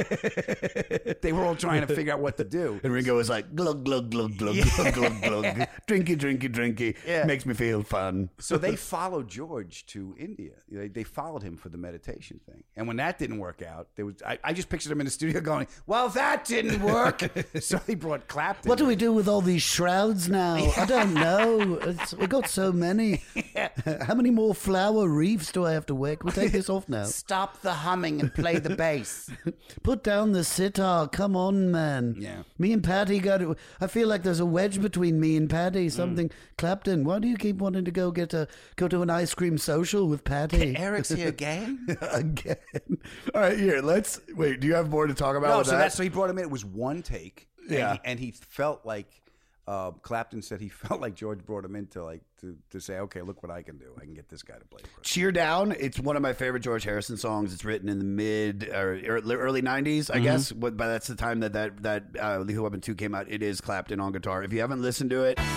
trying to figure out what to do. And Ringo was like, glug, glug, glug, glug, glug, glug, glug. Drinky, drinky, drinky. Yeah. Makes me feel fun. So they followed George to India. They followed him for the meditation thing. And when that didn't work out, I just pictured him in the studio going, well, that didn't work. So they brought Clapton. What do we do with all these shrouds now? I don't know. We got so many. How many more flower wreaths do I have to wear? Can we take this off now? Stop the humming and play the bass. Put down the sitar. Come on, man. Yeah. Me and Patty I feel like there's a wedge between me and Patty. Something. Clapton, why do you keep wanting to go to an ice cream social with Patty? Eric's here again? Again. All right, here, wait, do you have more to talk about? No, so he brought him in. It was one take. Yeah. And he felt like, Clapton said he felt like George brought him in to say, okay, look what I can do. I can get this guy to play for us. Cheer Down. It's one of my favorite George Harrison songs. It's written in the mid or early 90s, I guess. But that's the time that Lethal Weapon 2 came out. It is Clapton on guitar. If you haven't listened to it.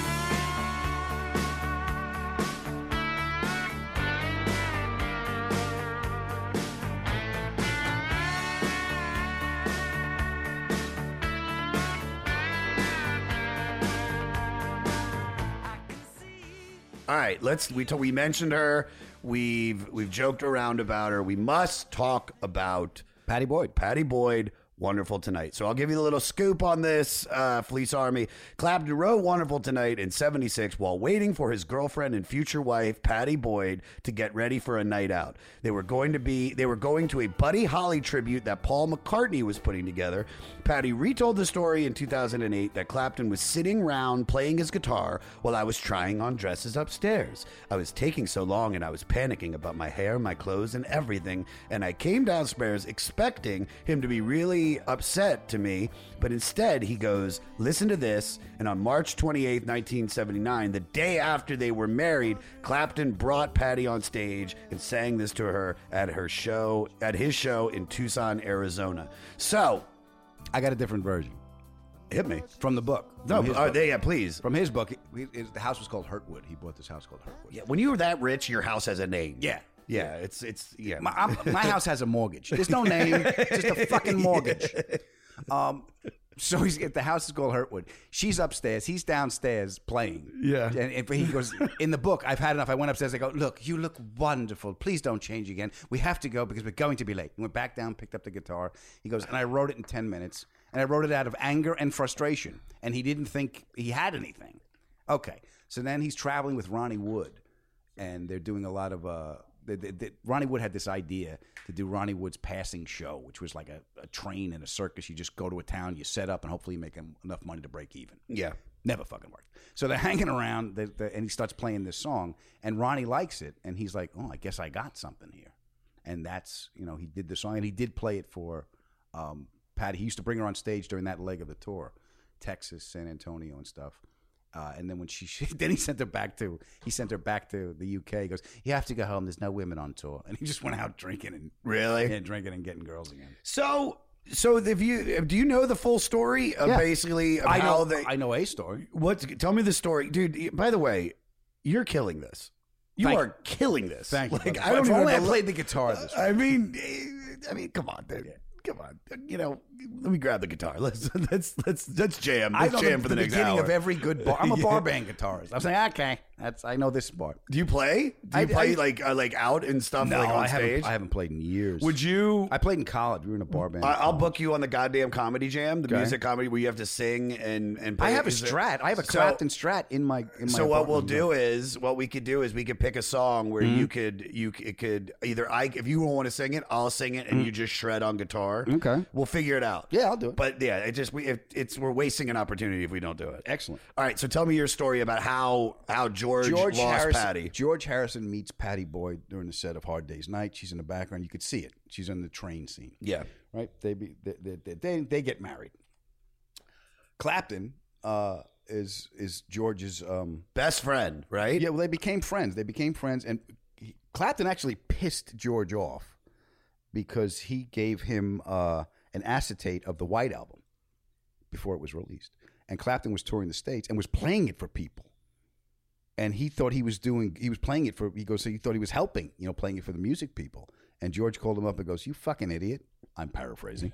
All right, we mentioned her. We've joked around about her. We must talk about Patty Boyd. Patty Boyd, Wonderful Tonight. So I'll give you the little scoop on this, Fleece Army. Clapton wrote Wonderful Tonight in '76 while waiting for his girlfriend and future wife, Patty Boyd, to get ready for a night out. They were going to a Buddy Holly tribute that Paul McCartney was putting together. Patty retold the story in 2008 that Clapton was sitting around playing his guitar while I was trying on dresses upstairs. I was taking so long and I was panicking about my hair, my clothes, and everything, and I came downstairs expecting him to be really upset to me, but instead he goes, listen to this, and on March 28th, 1979, the day after they were married, Clapton brought Patty on stage and sang this to her at his show in Tucson, Arizona. So, I got a different version. Hit me. From the book. Yeah, please. From his book, the house was called Hurtwood. He bought this house called Hurtwood. Yeah, when you were that rich, your house has a name. Yeah. Yeah, it's yeah. My house has a mortgage. There's no name, just a fucking mortgage. So he's the house is called Hurtwood. She's upstairs. He's downstairs playing. Yeah. And he goes, in the book, I've had enough. I went upstairs. I go, look, you look wonderful. Please don't change again. We have to go because we're going to be late. He went back down, picked up the guitar. He goes, and I wrote it in 10 minutes. And I wrote it out of anger and frustration. And he didn't think he had anything. Okay. So then he's traveling with Ronnie Wood. And they're doing a lot of... Ronnie Wood had this idea to do Ronnie Wood's passing show, which was like a train in a circus. You just go to a town, you set up, and hopefully you make enough money to break even. Yeah. Never fucking worked. So they're hanging around, and he starts playing this song, and Ronnie likes it, and he's like, oh, I guess I got something here. And that's, he did the song, and he did play it for Patty. He used to bring her on stage during that leg of the tour, Texas, San Antonio, and stuff. And then when then he sent her back to the UK. He goes, you have to go home. There's no women on tour. And he just went out drinking and drinking and getting girls again. So do you know the full story of basically of how they? I know a story. Tell me the story, dude. By the way, you're killing this. You are killing this. Thank you. Like, I played the guitar this way. I mean, come on, dude. Come on, let me grab the guitar. Let's jam. Let's jam for the next beginning hour. of every good bar. I'm a bar band guitarist. I'm saying, okay, I know this part. Do you play? Do you play like out and stuff? No, like on stage? I haven't played in years. Would you? I played in college. We were in a bar band. I'll book you on the goddamn comedy jam, the music comedy where you have to sing and play. I have a Strat. I have a Clapton Strat in my. So what we could do is we could pick a song where you could either if you want to sing it, I'll sing it, and you just shred on guitar. Okay, we'll figure it out. Yeah, I'll do it. But yeah, we're wasting an opportunity if we don't do it. Excellent. All right, so tell me your story about how George lost Patty. George Harrison meets Patty Boyd during the set of Hard Day's Night. She's in the background. You could see it. She's in the train scene. Yeah. Right? They get married. Clapton is George's best friend, right? Yeah, well, they became friends. And Clapton actually pissed George off because he gave him an acetate of the White Album before it was released. And Clapton was touring the States and was playing it for people. And he thought he was playing it for, so he thought he was helping, playing it for the music people. And George called him up and goes, you fucking idiot. I'm paraphrasing.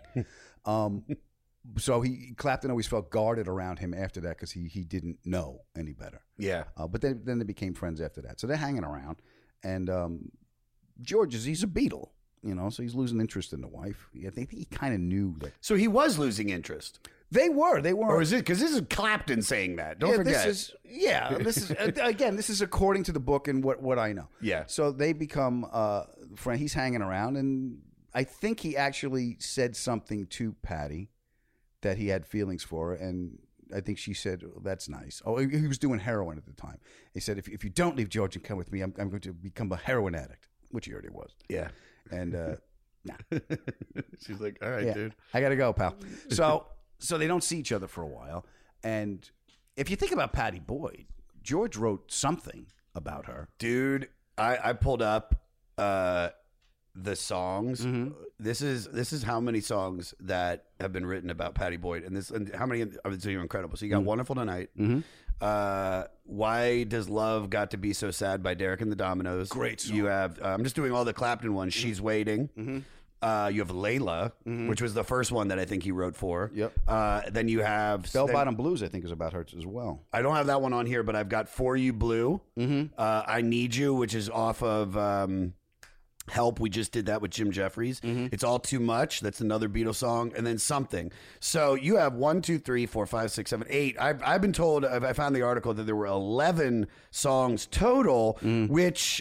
So Clapton always felt guarded around him after that because he didn't know any better. Yeah. But then they became friends after that. So they're hanging around. And George he's a Beatle, so he's losing interest in the wife. I think he kind of knew that. So he was losing interest. They were. Or is it because this is Clapton saying that? Don't forget. This is again. This is according to the book and what I know. Yeah. So they become friends. He's hanging around, and I think he actually said something to Patty that he had feelings for her, and I think she said, well, "That's nice." Oh, he was doing heroin at the time. He said, "If you don't leave George and come with me, I'm going to become a heroin addict," which he already was. Yeah. And nah. She's like, "All right, dude, I got to go, pal." So they don't see each other for a while. And if you think about Patty Boyd, George wrote something about her. Dude, I pulled up the songs. Mm-hmm. This is how many songs that have been written about Patty Boyd, and how many of it's incredible. So you got Wonderful Tonight. Mm-hmm. Why Does Love Got to Be So Sad by Derek and the Dominoes. Great song. You have I'm just doing all the Clapton ones. She's Waiting. Mm-hmm. You have Layla, which was the first one that I think he wrote for. Yep. Then you have Bell Bottom Blues, I think, is about her as well. I don't have that one on here, but I've got For You Blue. Mm-hmm. I Need You, which is off of Help. We just did that with Jim Jeffries. Mm-hmm. It's All Too Much. That's another Beatles song. And then Something. So you have 1, 2, 3, 4, 5, 6, 7, 8. I've been told, I found the article that there were 11 songs total, which,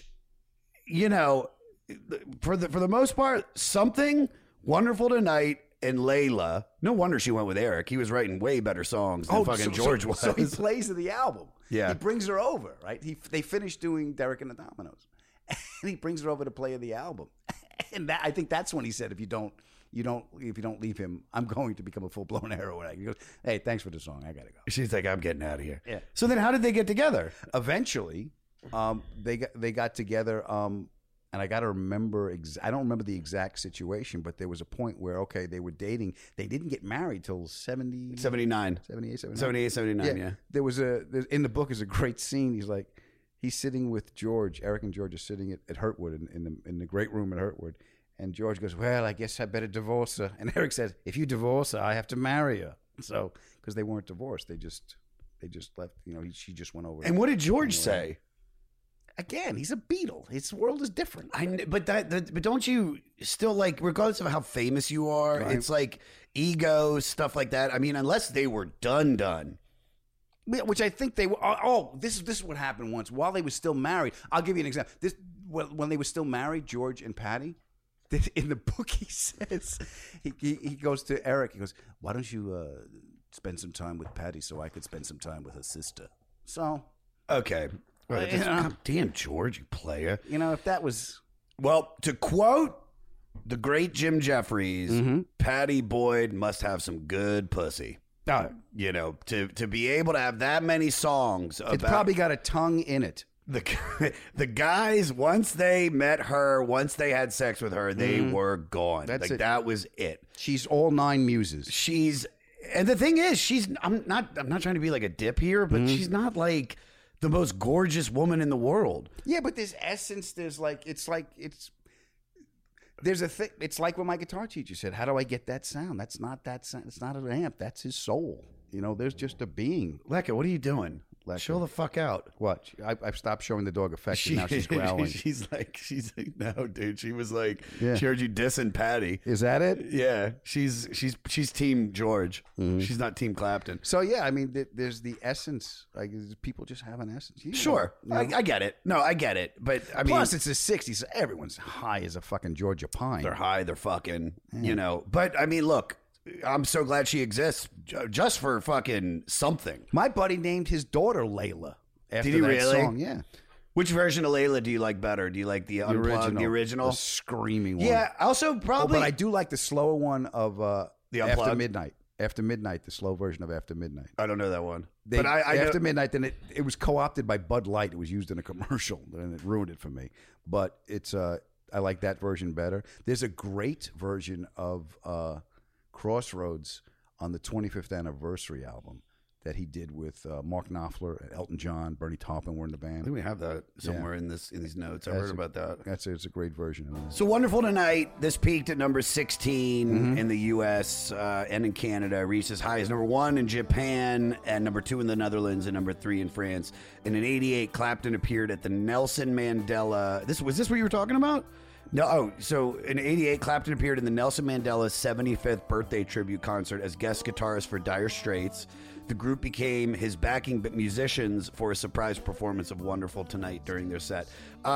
for the most part, Something, Wonderful Tonight, and Layla. No wonder she went with Eric. He was writing way better songs than fucking George was. So he plays the album. Yeah. He brings her over, right? They finished doing Derek and the Dominoes. And he brings her over to play the album. And I think that's when he said, if you don't leave him, I'm going to become a full-blown heroin addict. He goes, hey, thanks for the song. I got to go. She's like, I'm getting out of here. Yeah. So then how did they get together? Eventually, they got together, and I got to remember, I don't remember the exact situation, but there was a point where, okay, they were dating. They didn't get married till 79. 78, 79, yeah. There was in the book is a great scene. He's sitting with George. Eric and George are sitting at Hurtwood in the great room at Hurtwood. And George goes, well, I guess I better divorce her. And Eric says, if you divorce her, I have to marry her. So because they weren't divorced, they just left. She just went over. And what did George say? Again, he's a Beatle. His world is different. But don't you still like, regardless of how famous you are, Right. it's like ego stuff like that. I mean, unless they were done. Yeah, which I think they were. Oh, this is what happened once while they were still married. I'll give you an example. When they were still married, George and Patty. In the book, he says he goes to Eric. He goes, "Why don't you spend some time with Patty so I could spend some time with her sister?" So Okay. Right, God damn, George, you player. if that was Well, to quote the great Jim Jeffries, Patty Boyd must have some good pussy. To be able to have that many songs about it, probably got a tongue in it. the guys, once they met her, once they had sex with her, they were gone. That's it. That was it. She's all 9 muses. And the thing is, I'm not trying to be like a dip here, but she's not like the most gorgeous woman in the world. Yeah, but there's essence. There's there's a thing. It's like what my guitar teacher said. How do I get that sound? That's not that sound. It's not an amp. That's his soul. There's just a being. Lekka, what are you doing? Lekka. Chill the fuck out. What? I've stopped showing the dog affection. Now she's growling. She's like, no, dude. She was like, Yeah. she heard you dissing Patty. Is that it? Yeah, she's Team George. She's not Team Clapton. So yeah, I mean, there's the essence. Like people just have an essence. Sure, I get it. No, I get it. But I mean, plus it's the '60s. So everyone's high as a fucking Georgia pine. they're high. They're fucking. But I mean, look. I'm so glad she exists, just for fucking something. My buddy named his daughter Layla after Did he that really? song. Yeah. Which version of Layla do you like better? Do you like the unplugged, the original? The screaming one. Yeah. Also, probably. But I do like the slower one of The After Unplugged? Midnight. After Midnight, the slow version of After Midnight. I don't know that one. They, but I After know, Midnight, then it was co-opted by Bud Light. It was used in a commercial, and it ruined it for me. But it's I like that version better. There's a great version of Crossroads on the 25th anniversary album that he did with Mark Knopfler, Elton John, Bernie Taupin were in the I band. think we have that somewhere in these notes. I heard about that. It's a great version of that. So Wonderful Tonight, this peaked at number 16 in the U.S. And in Canada. Reached as high as number 1 in Japan and number 2 in the Netherlands and number 3 in France. And in '88, Clapton appeared at the Nelson Mandela. Was this what you were talking about? No. Oh, so in '88, Clapton appeared in the Nelson Mandela 75th birthday tribute concert as guest guitarist for Dire Straits. The group became his backing musicians for a surprise performance of Wonderful Tonight during their set.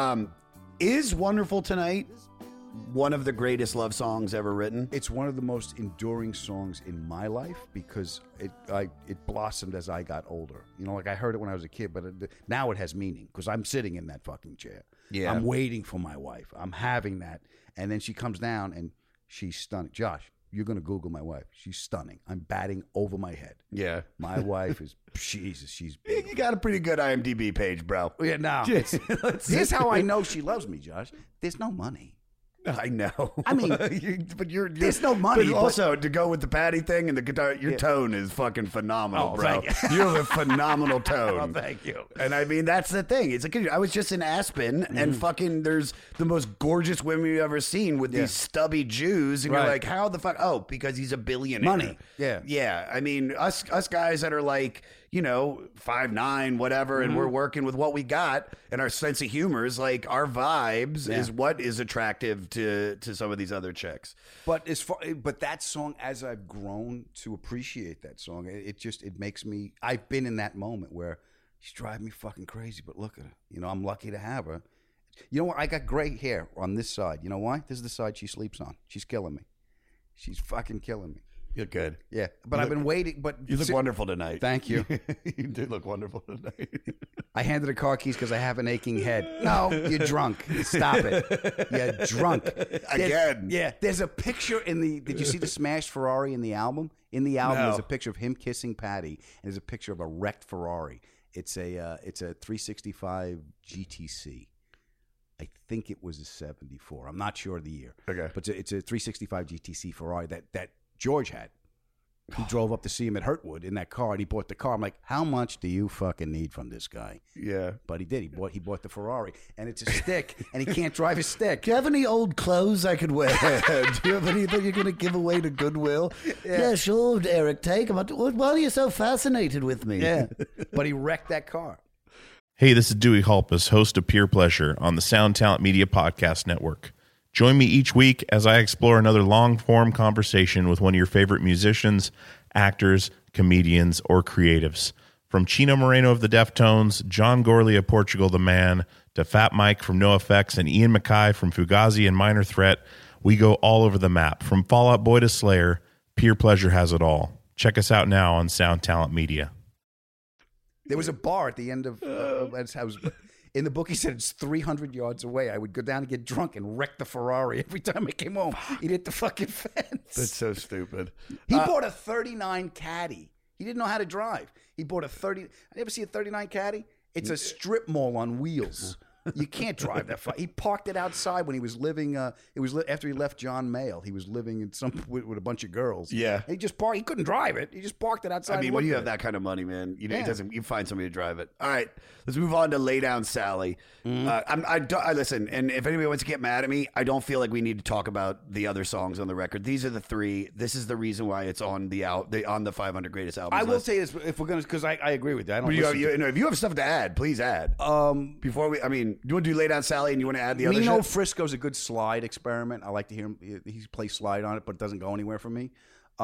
Is Wonderful Tonight one of the greatest love songs ever written? It's one of the most enduring songs in my life because it blossomed as I got older. Like I heard it when I was a kid, but now it has meaning because I'm sitting in that fucking chair. Yeah. I'm waiting for my wife. I'm having that. And then she comes down and she's stunning. Josh, you're going to Google my wife. She's stunning. I'm batting over my head. Yeah. My wife is, Jesus, she's big. You got a pretty good IMDb page, bro. Yeah, no. Here's how I know she loves me, Josh. There's no money. I know. I mean, but you're there's no money. But also, to go with the Patty thing and the guitar, your tone is fucking phenomenal, bro. Thank you. You have a phenomenal tone. Oh, thank you. And I mean, that's the thing. It's like I was just in Aspen, and fucking there's the most gorgeous women you've ever seen with these stubby Jews, and you're like, how the fuck? Oh, because he's a billionaire. Money. Yeah. Yeah. I mean, us guys that are like, 5'9", whatever, and we're working with what we got, and our sense of humor is like our vibes is what is attractive to some of these other chicks. But but that song, as I've grown to appreciate that song, it makes me. I've been in that moment where she's driving me fucking crazy, but look at her. I'm lucky to have her. You know what? I got gray hair on this side. You know why? This is the side she sleeps on. She's killing me. She's fucking killing me. You're good. Yeah, but I've been waiting. But You look wonderful tonight. Thank you. You do look wonderful tonight. I handed her car keys because I have an aching head. No, you're drunk. Stop it. You're drunk. Again. Yeah, there's a picture in the. Did you see the smashed Ferrari in the album? In the album, No. there's a picture of him kissing Patty, and there's a picture of a wrecked Ferrari. It's a 365 GTC. I think it was a 74. I'm not sure of the year. Okay. But it's a 365 GTC Ferrari that George had. He drove up to see him at Hurtwood in that car, and he bought the car. I'm like, how much do you fucking need from this guy? Yeah. But he did. He bought the Ferrari, and it's a stick, and he can't drive a stick. Do you have any old clothes I could wear? Do you have anything you're going to give away to Goodwill? Yeah, sure, Eric, take them. Why are you so fascinated with me? Yeah. But he wrecked that car. Hey, this is Dewey Halpus, host of Peer Pleasure on the Sound Talent Media Podcast Network. Join me each week as I explore another long-form conversation with one of your favorite musicians, actors, comedians, or creatives. From Chino Moreno of the Deftones, John Gorley of Portugal the Man, to Fat Mike from NoFX and Ian MacKaye from Fugazi and Minor Threat, we go all over the map. From Fall Out Boy to Slayer, Peer Pleasure has it all. Check us out now on Sound Talent Media. There was a bar at the end of his house. In the book, he said it's 300 yards away. I would go down and get drunk and wreck the Ferrari every time I came home. He'd hit the fucking fence. That's so stupid. He bought a 39 Caddy. He didn't know how to drive. He bought a 30. I ever see a 39 Caddy? It's a strip mall on wheels. You can't drive that far. He parked it outside when he was living. After he left John Mayall. He was living in with a bunch of girls. Yeah, and he just parked. He couldn't drive it. He just parked it outside. I mean, when you have that kind of money, man, it doesn't. You find somebody to drive it. All right, let's move on to Lay Down Sally. I listen, and if anybody wants to get mad at me, I don't feel like we need to talk about the other songs on the record. These are the three. This is the reason why it's on the 500 greatest albums. I will list. say this if we're gonna, because I agree with you. I don't. If you have stuff to add, please add. Before we, do you want to do Lay Down Sally and you want to add the other shit? Nino Frisco's a good slide experiment. I like to hear him. He plays slide on it, but it doesn't go anywhere for me.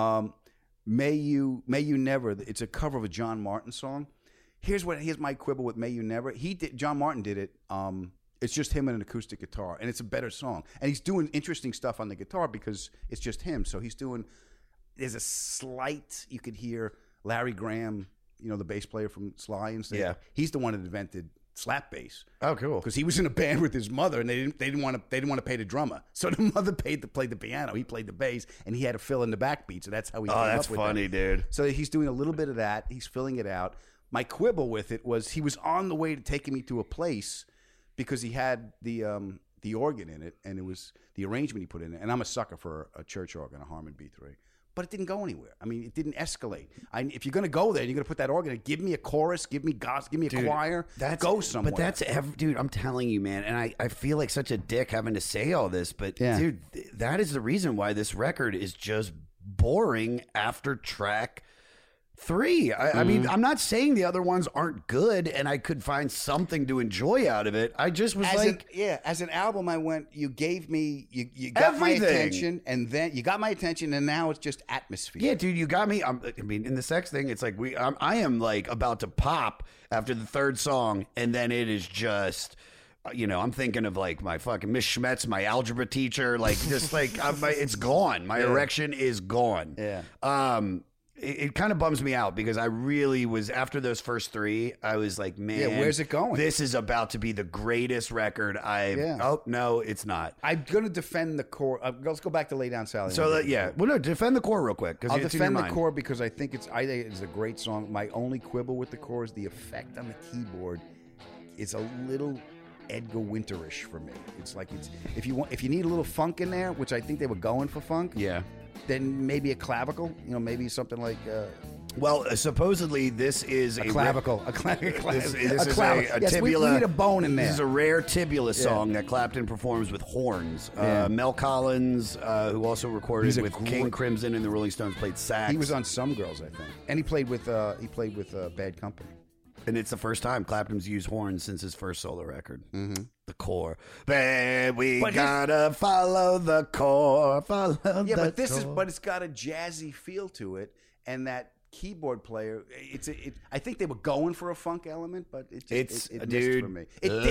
May You Never. It's a cover of a John Martin song. Here's my quibble with May You Never. John Martin did it. It's just him and an acoustic guitar, and it's a better song. And he's doing interesting stuff on the guitar because it's just him. So there's a slight, you could hear Larry Graham, the bass player from Sly and stuff. Yeah. He's the one that invented slap bass. Oh, cool. Because he was in a band with his mother, and they didn't want to pay the drummer, so the mother paid to play the piano. He played the bass, and he had to fill in the backbeat. So that's how he. Oh, that's funny, dude. So he's doing a little bit of that. He's filling it out. My quibble with it was he was on the way to taking me to a place because he had the organ in it, and it was the arrangement he put in it. And I'm a sucker for a church organ, a Harmon B3. But it didn't go anywhere. I mean, it didn't escalate. If you're going to go there, and you're going to put that organ in, give me a chorus, give me gospel, give me a choir. Go somewhere. But dude, I'm telling you, man, and I feel like such a dick having to say all this, but dude, that is the reason why this record is just boring after track 3. I mean, I'm not saying the other ones aren't good, and I could find something to enjoy out of it. I just was as an album, I went, you gave me, you got my attention, and then you got my attention, and now it's just atmosphere. Yeah, dude, you got me. In the sex thing, it's like I am like about to pop after the third song, and then it is just. I'm thinking of like my fucking Miss Schmetz, my algebra teacher, like just like it's gone. My erection is gone. Yeah. It kind of bums me out because I really was, after those first 3, I was like, man, where's it going? This is about to be the greatest record oh, no, it's not. I'm going to defend the core. Let's go back to Lay Down Sally. So, defend the core real quick. I'll defend the core because I think it's a great song. My only quibble with the core is the effect on the keyboard is a little Edgar Winterish for me. It's like if you need a little funk in there, which I think they were going for funk. Yeah. Then maybe a clavicle, maybe something like. Supposedly this is a clavicle. This is a yes, tibula. We need a bone in there. This is a rare tibula song that Clapton performs with horns. Mel Collins, who also recorded with King Crimson and the Rolling Stones, played sax. He was on Some Girls, I think, and he played with Bad Company. And it's the first time Clapton's used horns since his first solo record. Mm-hmm. The core. We gotta follow the core. But it's got a jazzy feel to it, and that keyboard player. I think they were going for a funk element, but it missed for me.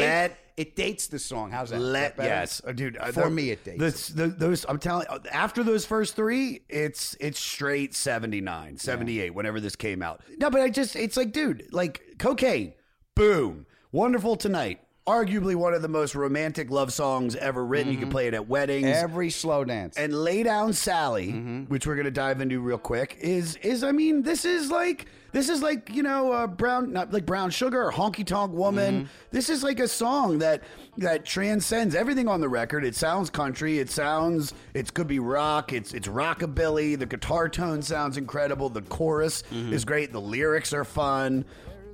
It dates the song. How's that? Yes, dude. For me, it dates. Those I'm telling. After those first 3, it's straight 79, 78. Whenever this came out. No, but it's like, dude, like Cocaine. Boom. Wonderful Tonight. arguably one of the most romantic love songs ever written. You can play it at weddings. Every slow dance. And Lay Down Sally, which we're going to dive into real quick, is I mean, this is like Brown Sugar or Honky Tonk Woman. This is like a song that transcends everything on the record. It sounds country. It could be rock. It's rockabilly. The guitar tone sounds incredible. The chorus is great. The lyrics are fun.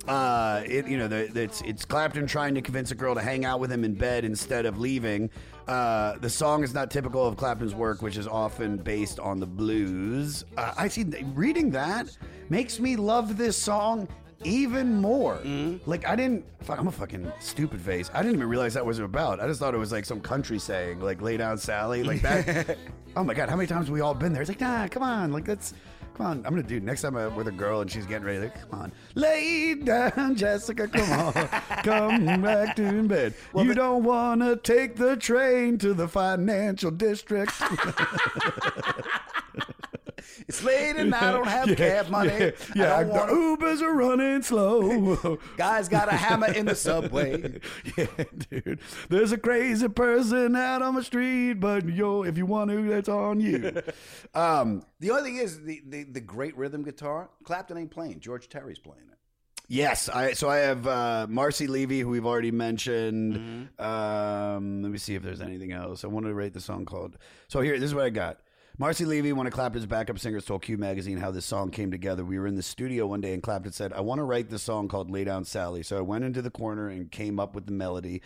It's Clapton trying to convince a girl to hang out with him in bed instead of leaving. The song is not typical of Clapton's work, which is often based on the blues. Reading that makes me love this song even more. Like, I'm a fucking stupid face. I didn't even realize that was about. I just thought it was like some country saying, like, lay down Sally, like that. Oh my God, how many times have we all been there? It's like, nah, come on, like, that's... Come on, I'm going to do next time I'm with a girl and she's getting ready. Like, come on. Lay down, Jessica, come on. Come back to bed. Well, you don't want to take the train to the financial district. It's late and I don't have cab money. The Ubers are running slow. Guy's got a hammer in the subway. Yeah, dude. There's a crazy person out on the street, but if you want to, that's on you. The only thing is the great rhythm guitar. Clapton ain't playing. George Terry's playing it. Yes, I have Marcy Levy, who we've already mentioned. Let me see if there's anything else. I wanted to rate the song called. So this is what I got. Marcy Levy, one of Clapton's backup singers, told Q Magazine how this song came together. We were in the studio one day and Clapton said, I want to write this song called Lay Down Sally. So I went into the corner and came up with the melody.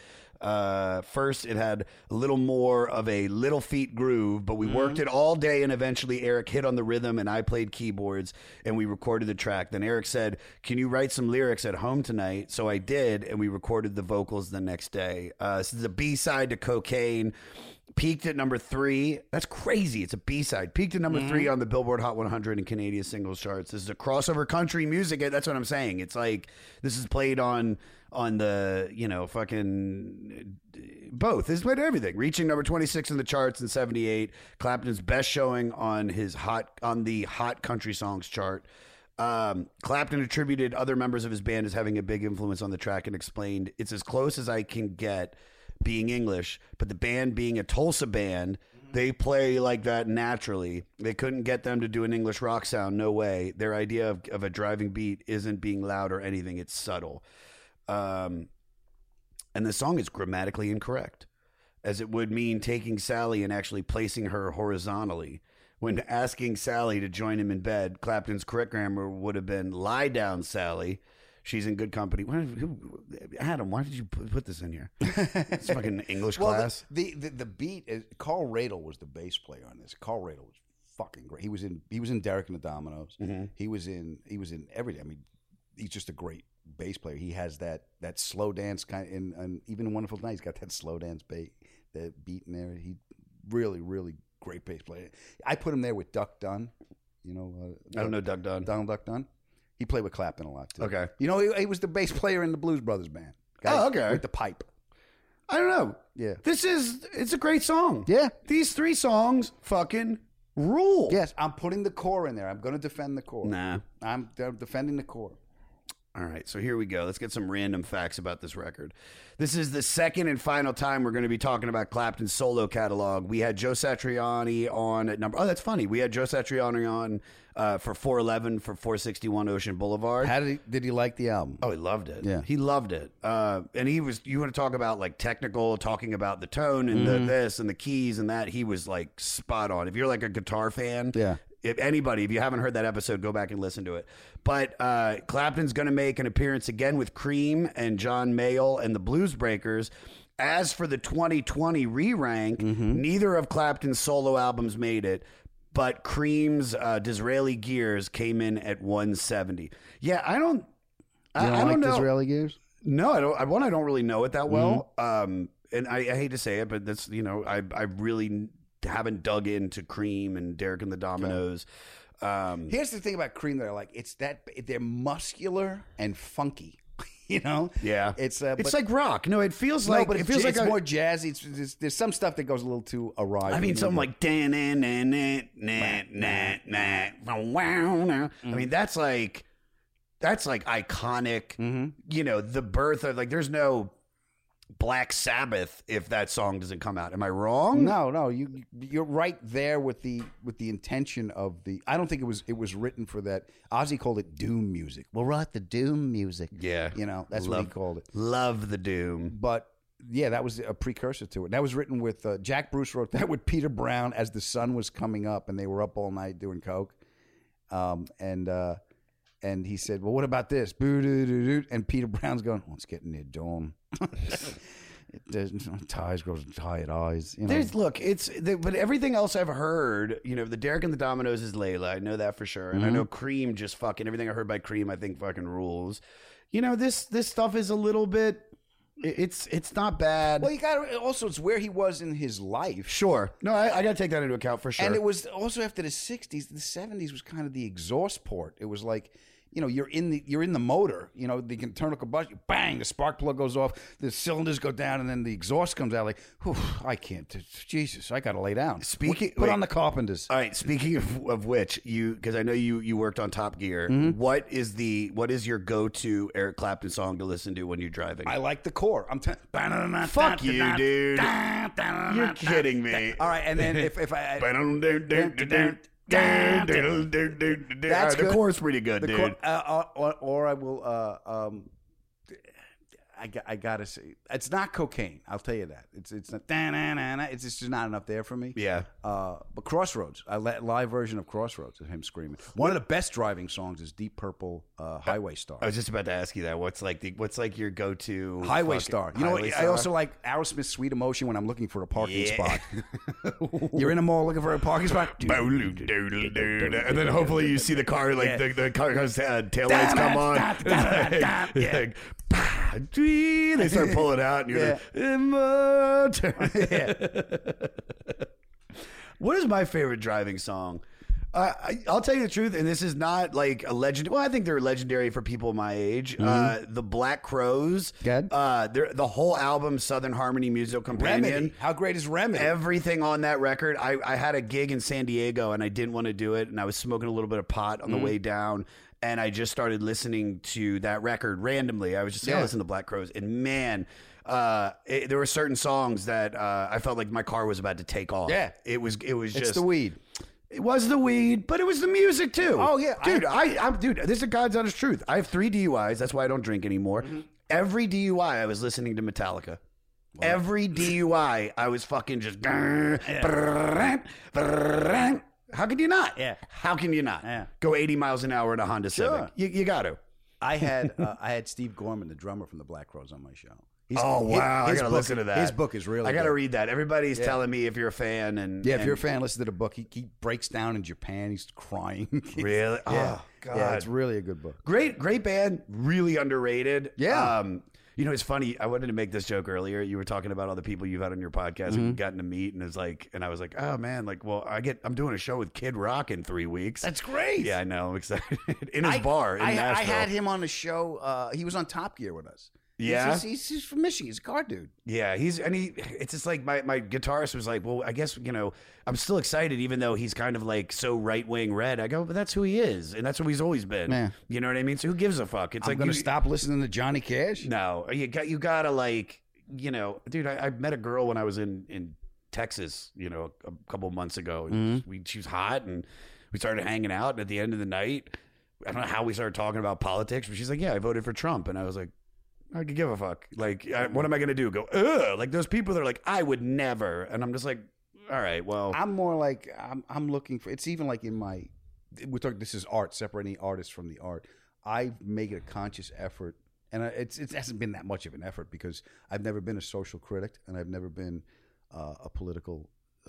First, it had a little more of a Little Feat groove, but we worked it all day and eventually Eric hit on the rhythm and I played keyboards and we recorded the track. Then Eric said, can you write some lyrics at home tonight? So I did, and we recorded the vocals the next day. This is a B-side to Cocaine. Peaked at number 3. That's crazy. It's a B-side. Peaked at number 3 on the Billboard Hot 100 and Canadian singles charts. This is a crossover country music. That's what I'm saying. It's like this is played on the, fucking both. This is played everything. Reaching number 26 in the charts in 78. Clapton's best showing on the Hot Country Songs chart. Clapton attributed other members of his band as having a big influence on the track and explained, it's as close as I can get being English, but the band being a Tulsa band, they play like that naturally. They couldn't get them to do an English rock sound. No way. Their idea of a driving beat isn't being loud or anything. It's subtle. And the song is grammatically incorrect, as it would mean taking Sally and actually placing her horizontally. When asking Sally to join him in bed, Clapton's correct grammar would have been lie down, Sally. She's in good company. Adam, why did you put this in here? It's fucking English class. The beat is, Carl Radle was the bass player on this. Carl Radle was fucking great. He was in Derek and the Dominoes. He was in everything. I mean, he's just a great bass player. He has that slow dance kind of, and even in Wonderful Tonight, he's got that slow dance the beat in there. He really, really great bass player. I put him there with Duck Dunn. I don't know Duck Dunn. Donald Duck Dunn. He played with Clapton a lot too. Okay. He was the bass player in the Blues Brothers band. Okay. With the pipe. I don't know. Yeah. It's a great song. Yeah. These 3 songs fucking rule. Yes, I'm putting the core in there. I'm going to defend the core. Nah. I'm defending the core. All right, so here we go. Let's get some random facts about this record. This is the second and final time we're going to be talking about Clapton's solo catalog. We had Joe Satriani on at number... Oh, that's funny. We had Joe Satriani on for 411 for 461 Ocean Boulevard. How did he like the album? Oh, he loved it. Yeah. He loved it. And you want to talk about like technical, talking about the tone and the this and the keys and that, he was like spot on. If you're like a guitar fan... Yeah. If you haven't heard that episode, go back and listen to it. But Clapton's going to make an appearance again with Cream and John Mayall and the Blues Breakers. As for the 2020 re-rank, neither of Clapton's solo albums made it, but Cream's Disraeli Gears came in at 170. Yeah, I don't know. Disraeli Gears? No, I don't. I don't really know it that well. And I hate to say it, but that's I really haven't dug into Cream and Derek and the Dominoes. Here's the thing about Cream that I like. It's that they're muscular and funky. Yeah. It's like rock. No, it feels like but it feels like it's more jazzy. There's some stuff that goes a little too awry. I mean, something like I mean, that's like iconic. The birth of there's no. Black Sabbath if that song doesn't come out. Am I wrong? No, you're right there with the intention of the. I don't think it was written for that. Ozzy called it doom music. We'll write the doom music. Yeah, that's what he called it. Love the doom, but yeah, that was a precursor to it. That was written with Jack Bruce wrote that with Peter Brown as the sun was coming up, and they were up all night doing coke, and he said, "Well, what about this?" And Peter Brown's going, "Well, it's getting near dawn." Ties grows tired eyes. But everything else I've heard, the Derek and the Dominoes is Layla. I know that for sure, and I know Cream just fucking everything I heard by Cream. I think fucking rules. This stuff is a little bit. It's not bad. Well, you got also it's where he was in his life. Sure. No, I got to take that into account for sure. And it was also after the 60s, the 70s was kind of the exhaust port. It was like, you're in the motor, they can turn a combustion, bang, the spark plug goes off, the cylinders go down, and then the exhaust comes out like, whew, I can't, Jesus, I got to lay down. Put on the Carpenters. All right, speaking of which, because I know you worked on Top Gear, what is your go-to Eric Clapton song to listen to when you're driving? I like The Core. Fuck you, dude. You're kidding me. All right, and then if I... That's the chorus pretty good, dude. Or I will. I gotta say, it's not cocaine. I'll tell you that. It's not. It's just not enough there for me. Yeah. But Crossroads, a live version of Crossroads of him screaming. One of the best driving songs is Deep Purple, Highway Star. I was just about to ask you that. What's like your go-to Highway Star? I also like Aerosmith's Sweet Emotion when I'm looking for a parking spot. You're in a mall looking for a parking spot, and then hopefully you see the car the car's taillights come on. They start pulling out, and you're What is my favorite driving song? I'll tell you the truth, and this is not like a legend. Well, I think they're legendary for people my age. The Black Crowes. The whole album, Southern Harmony Musical Companion. Remedy. How great is Remedy? Everything on that record. I had a gig in San Diego, and I didn't want to do it, and I was smoking a little bit of pot on the way down. And I just started listening to that record randomly. I was just listening to Black Crowes, and man, there were certain songs that I felt like my car was about to take off. Yeah, it was just it's the weed. It was the weed, but it was the music too. Oh yeah, dude, dude, this is God's honest truth. I have 3 DUIs. That's why I don't drink anymore. Every DUI, I was listening to Metallica. Wow. Every DUI, I was fucking just. How could you not? Yeah. How can you not? Yeah. Go 80 miles an hour in a Honda Civic. You got to. I had Steve Gorman, the drummer from the Black Crowes, on my show. Wow! I gotta listen to that. His book is really. I gotta good. read that. Everybody's telling me if you're a fan, if you're a fan, listen to the book. He breaks down in Japan. He's crying. Really? Yeah. Oh God! Yeah, it's really a good book. Great band. Really underrated. Yeah. It's funny. I wanted to make this joke earlier. You were talking about all the people you've had on your podcast and gotten to meet, and I was like, oh man, I'm doing a show with Kid Rock in 3 weeks. That's great. Yeah, I know. I'm excited. In his bar in Nashville. I had him on the show. He was on Top Gear with us. Yeah, he's from Michigan. He's a car dude. Yeah, it's just like my guitarist was like, well, I guess I'm still excited, even though he's kind of like so right wing red. I go, but that's who he is, and that's who he's always been. Yeah. You know what I mean? So who gives a fuck? It's I'm gonna stop listening to Johnny Cash. No, you gotta dude. I met a girl when I was in Texas, a couple months ago. And she was hot, and we started hanging out. And at the end of the night, I don't know how we started talking about politics, but she's like, yeah, I voted for Trump, and I was like, I could give a fuck. What am I going to do? Go, ugh. Like those people that are like, I would never. And I'm just like, all right, well. I'm more like, I'm looking for, it's even like in my, this is art, separating artists from the art. I make it a conscious effort. And it hasn't been that much of an effort because I've never been a social critic and I've never been a political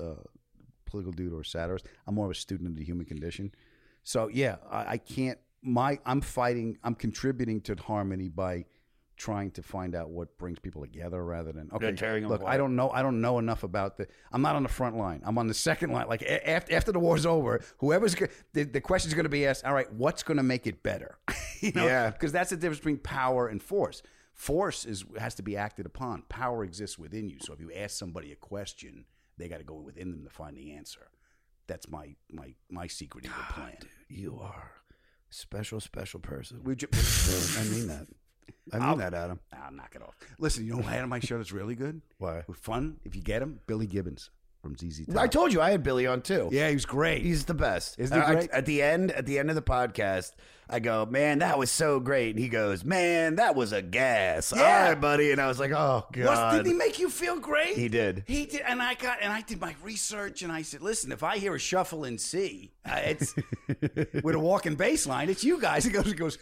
dude or a satirist. I'm more of a student of the human condition. So yeah, I can't, I'm contributing to harmony by trying to find out what brings people together rather than look. I don't know enough about I'm not on the front line. I'm on the second line. Like after the war's over, whoever's the question's going to be asked. All right, what's going to make it better? Yeah, because that's the difference between power and force. Force has to be acted upon. Power exists within you. So if you ask somebody a question, they got to go within them to find the answer. That's my secret evil plan. Dude, you are a special person. I mean that. I mean that, Adam. I'll knock it off. Listen, you know who I had on my show that's really good? Why? With fun, if you get him, Billy Gibbons from ZZ Top. I told you I had Billy on too. Yeah, he was great. He's the best. Isn't he great? At the end of the podcast, I go, man, that was so great. And he goes, man, that was a gas. Yeah. All right, buddy. And I was like, oh God. Didn't he make you feel great? He did. He did, and I did my research, and I said, listen, if I hear a shuffle in C, it's with a walking bass line, it's you guys. He goes,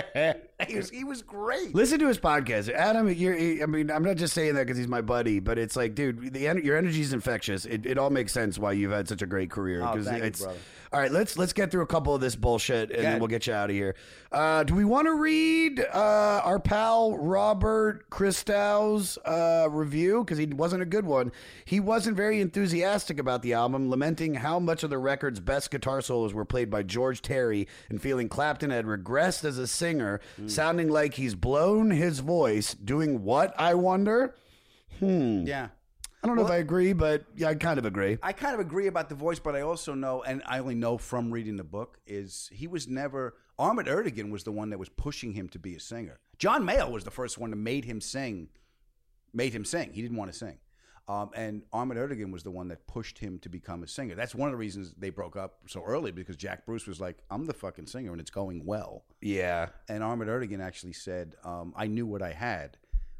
he was great. Listen to his podcast, Adam. I mean, I'm not just saying that because he's my buddy, but it's like, dude, your energy is infectious. It all makes sense why you've had such a great career. Oh, thank it's you, brother. All right, let's get through a couple of this bullshit, and then we'll get you out of here. Do we want to read our pal Robert Christow's review? Because he wasn't a good one. He wasn't very enthusiastic about the album, lamenting how much of the record's best guitar solos were played by George Terry, and feeling Clapton had regressed as a singer, sounding like he's blown his voice. Doing what, I wonder? Yeah. I don't know if I agree, but yeah, I kind of agree. I kind of agree about the voice, but I also know, and I only know from reading the book, is he was never... Ahmet Ertegun was the one that was pushing him to be a singer. John Mayall was the first one that made him sing. He didn't want to sing. And Ahmet Ertegun was the one that pushed him to become a singer. That's one of the reasons they broke up so early, because Jack Bruce was like, I'm the fucking singer, and it's going well. Yeah. And Ahmet Ertegun actually said, I knew what I had.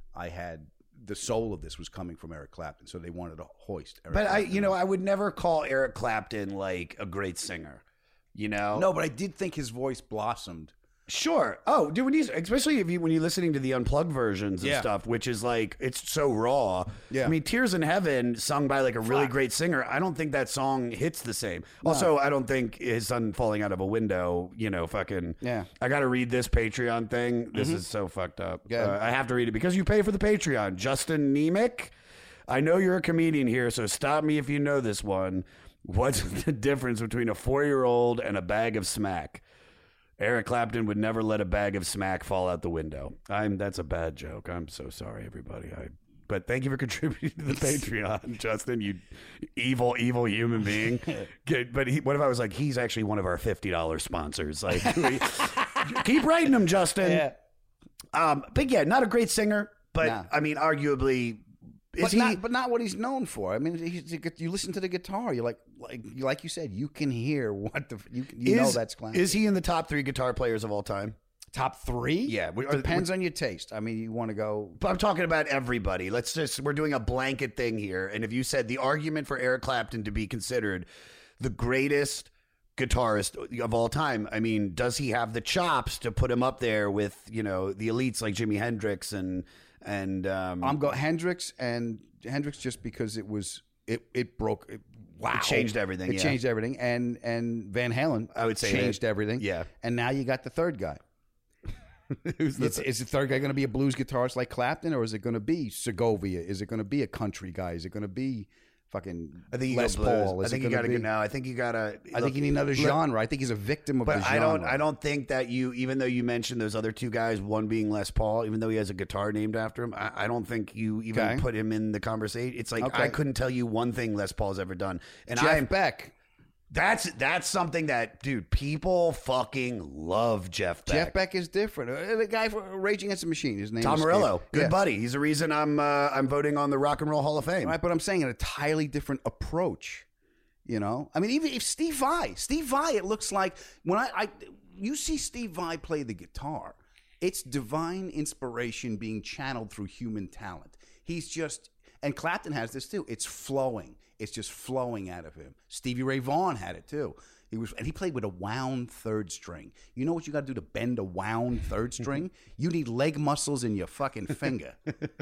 The soul of this was coming from Eric Clapton, so they wanted to hoist Eric Clapton. I would never call Eric Clapton like a great singer, No, but I did think his voice blossomed. Sure. Oh, dude, especially when you're listening to the unplugged versions and stuff, which is like, it's so raw. Yeah. I mean, Tears in Heaven, sung by like a really great singer, I don't think that song hits the same. Also, I don't think his son falling out of a window, fucking. Yeah. I got to read this Patreon thing. This is so fucked up. I have to read it because you pay for the Patreon. Justin Nemec, I know you're a comedian here, so stop me if you know this one. What's the difference between a 4-year-old and a bag of smack? Eric Clapton would never let a bag of smack fall out the window. That's a bad joke. I'm so sorry, everybody. But thank you for contributing to the Patreon, Justin, you evil, evil human being. But what if I was like, he's actually one of our $50 sponsors? Like, keep writing him, Justin. Yeah. But yeah, not a great singer, but I mean, arguably... But not what he's known for. I mean, you listen to the guitar, you're like you said, you can hear what you know that's Clapton. Is he in the top 3 guitar players of all time? Top 3? Yeah, depends on your taste. I mean, you want to go. But I'm talking about everybody. We're doing a blanket thing here, and if you said the argument for Eric Clapton to be considered the greatest guitarist of all time, I mean, does he have the chops to put him up there with the elites like Jimi Hendrix and I'm going Hendrix just because it broke. Wow, it changed everything. It changed everything, and Van Halen, I would say, changed everything. Yeah, and now you got the third guy. Is the third guy going to be a blues guitarist like Clapton, or is it going to be Segovia? Is it going to be a country guy? Is it going to be fucking Les Paul? I think you got to go now. I think you got to. I think you need another genre. I think he's a victim of the genre. I don't think that even though you mentioned those other 2 guys, one being Les Paul, even though he has a guitar named after him, I don't think you even put him in the conversation. It's like I couldn't tell you one thing Les Paul's ever done. And Jeff Beck. That's something that, dude, people fucking love Jeff Beck. Jeff Beck is different. The guy for Rage Against the Machine, his name Tom is Morello, Steve. good buddy. He's the reason I'm voting on the Rock and Roll Hall of Fame. Right, but I'm saying an entirely different approach. I mean, even if Steve Vai, it looks like when you see Steve Vai play the guitar, it's divine inspiration being channeled through human talent. He's just. And Clapton has this too. It's flowing. It's just flowing out of him. Stevie Ray Vaughan had it too. He played with a wound 3rd string. You know what you got to do to bend a wound 3rd string? You need leg muscles in your fucking finger.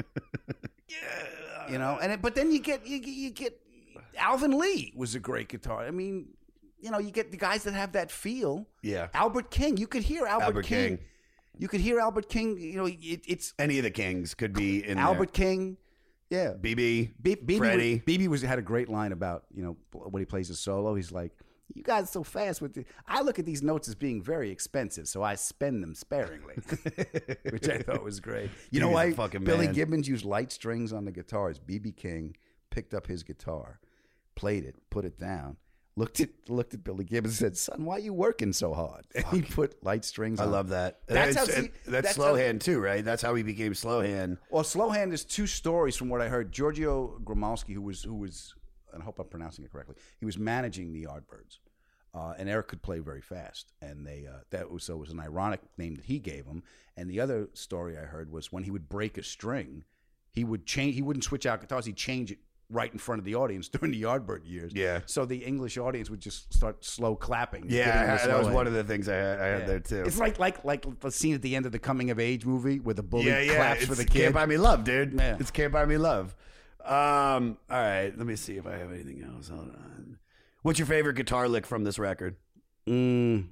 Yeah. But then you get Alvin Lee was a great guitar. I mean, you get the guys that have that feel. Yeah. Albert King. You could hear Albert King. You could hear Albert King. It's any of the Kings could be in Albert there. King. Yeah, BB, Freddie. BB had a great line about when he plays a solo. He's like, "You guys are so fast with it. I look at these notes as being very expensive, so I spend them sparingly," which I thought was great. You know why Billy Gibbons used light strings on the guitars? BB King picked up his guitar, played it, put it down, looked at Billy Gibbons and said, "Son, why are you working so hard?" And he put light strings on. I love that. That's That's Slowhand too, right? That's how he became Slowhand. Well, Slowhand is two stories from what I heard. Giorgio Gromowski, who was, and I hope I'm pronouncing it correctly, he was managing the Yardbirds. And Eric could play very fast, and it was an ironic name that he gave him. And the other story I heard was when he would break a string, he would change. He wouldn't switch out guitars; he'd change it right in front of the audience during the Yardbird years. Yeah. So the English audience would just start slow clapping. Yeah, that was one of the things I had there too. It's like the scene at the end of the coming of age movie where the bully claps for the kid. Can't Buy Me Love, dude. Yeah. It's Can't Buy Me Love. All right, let me see if I have anything else. Hold on. What's your favorite guitar lick from this record? It's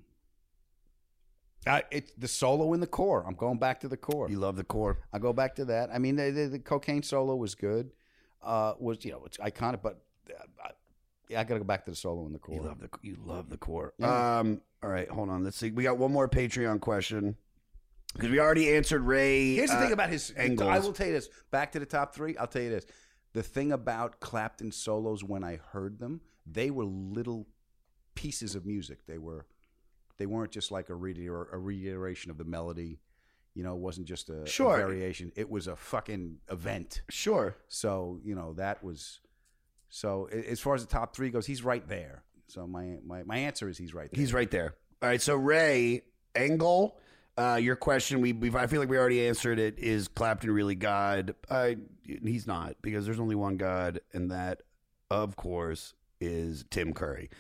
the solo in the core. I'm going back to the core. You love the core. I go back to that. I mean, the cocaine solo was good. It's iconic, but I got to go back to the solo in the core. You love the core. Yeah. All right, hold on. Let's see. We got one more Patreon question because we already answered Ray. Here's the thing about his Engels. I will tell you this. Back to the top three. I'll tell you this. The thing about Clapton solos, when I heard them, they were little pieces of music. They weren't just like a reiteration of the melody. You know, it wasn't just a variation. It was a fucking event. Sure. So, that was... So, as far as the top three goes, he's right there. So, my answer is he's right there. He's right there. All right, so Ray Engel, your question, I feel like we already answered it. Is Clapton really God? He's not, because there's only one God, and that, of course, is Tim Curry.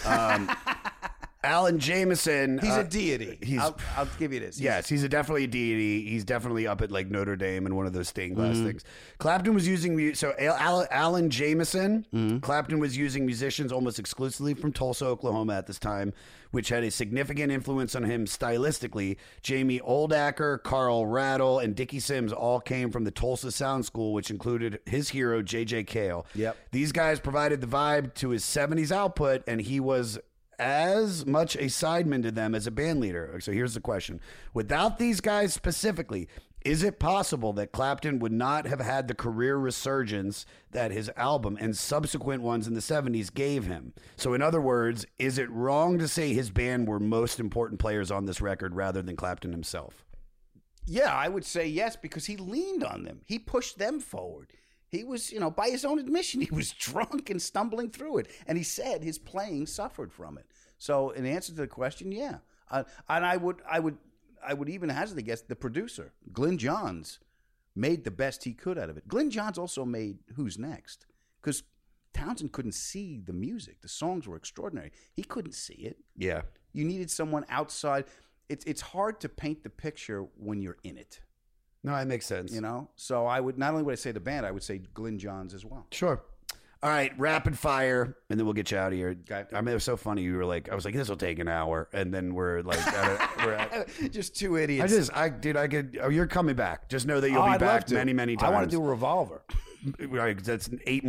Alan Jameson. He's a deity. I'll give you this. He's definitely a deity. He's definitely up at like Notre Dame and one of those stained glass things. Clapton was using, Alan Jameson, Clapton was using musicians almost exclusively from Tulsa, Oklahoma at this time, which had a significant influence on him stylistically. Jamie Oldacker, Carl Rattle, and Dickie Sims all came from the Tulsa Sound School, which included his hero, J.J. Cale. Yep. These guys provided the vibe to his 70s output, and he was as much a sideman to them as a band leader. So here's the question. Without these guys specifically, is it possible that Clapton would not have had the career resurgence that his album and subsequent ones in the 70s gave him? So in other words, is it wrong to say his band were most important players on this record rather than Clapton himself? Yeah, I would say yes, because he leaned on them. He pushed them forward. He was, by his own admission, he was drunk and stumbling through it. And he said his playing suffered from it. So in answer to the question, yeah. And I would even hazard to guess the producer, Glyn Johns, made the best he could out of it. Glyn Johns also made Who's Next, because Townsend couldn't see the music. The songs were extraordinary. He couldn't see it. Yeah. You needed someone outside. It's hard to paint the picture when you're in it. No, that makes sense. So I would not only would I say the band, I would say Glyn Johns as well. Sure. All right, rapid fire, and then we'll get you out of here. Okay. I mean, it was so funny. I was like, this will take an hour, and then we're like, just two idiots. You're coming back. Just know that you'll be back many, many times. I want to do a Revolver. Right, that's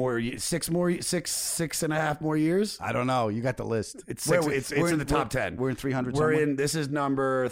6.5 more years. I don't know. You got the list. It's in the top 10. We're in 300. This is number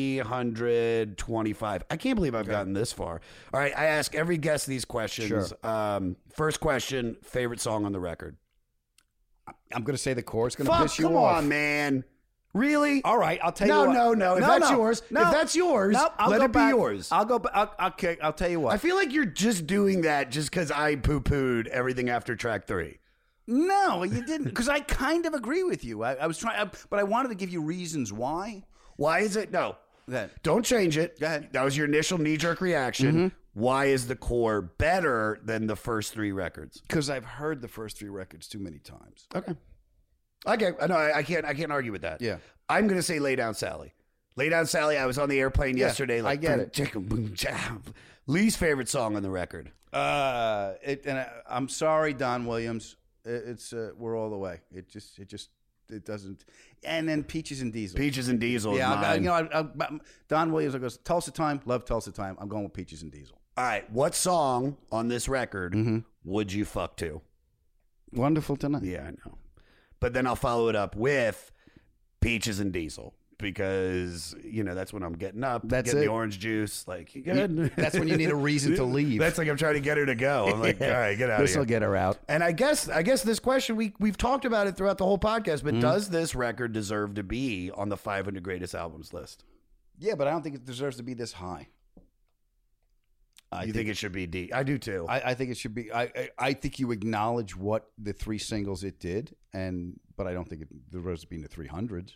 325. I can't believe I've gotten this far. All right, I ask every guest these questions. Sure. First question: favorite song on the record? I'm going to say the chorus. Going to piss you off. Come on, man. Really? All right, I'll tell you what. No. If that's yours, let it be yours. I'll go back. Okay, I'll tell you what. I feel like you're just doing that just because I poo-pooed everything after track 3. No, you didn't. Because I kind of agree with you. I was trying, but I wanted to give you reasons why. Why is it? No. Then don't change it. Go ahead. That was your initial knee-jerk reaction. Mm-hmm. Why is the core better than the first 3 records? Because I've heard the first 3 records too many times. Okay. I can't argue with that. Yeah. I'm going to say Lay Down Sally. Lay Down Sally, I was on the airplane yesterday. I get it. Least favorite song on the record? I'm sorry, Don Williams. It's We're All the Way. It doesn't. And then Peaches and Diesel. Peaches and Diesel. Yeah, Don Williams goes, Tulsa Time, love Tulsa Time. I'm going with Peaches and Diesel. All right. What song on this record would you fuck to? Wonderful Tonight. Yeah, I know. But then I'll follow it up with Peaches and Diesel. because that's when I'm getting up, That's getting it. the orange juice. Like, you good? That's when you need a reason to leave. That's like I'm trying to get her to go. I'm like, all right, get out of This here. will get her out. And I guess this question we've talked about it throughout the whole podcast, but does this record deserve to be on the 500 greatest albums list? Yeah, but I don't think it deserves to be this high. You think it should be D? I do too. I think it should be. I think you acknowledge what the 3 singles it did, but I don't think it deserves to be in the 300s.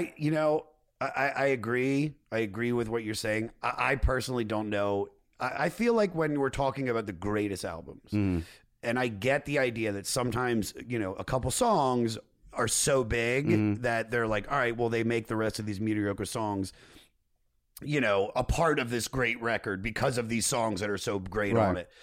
I agree. I agree with what you're saying. I personally don't know. I feel like when we're talking about the greatest albums, and I get the idea that sometimes, a couple songs are so big that they're like, all right, well, they make the rest of these mediocre songs, a part of this great record because of these songs that are so great on it.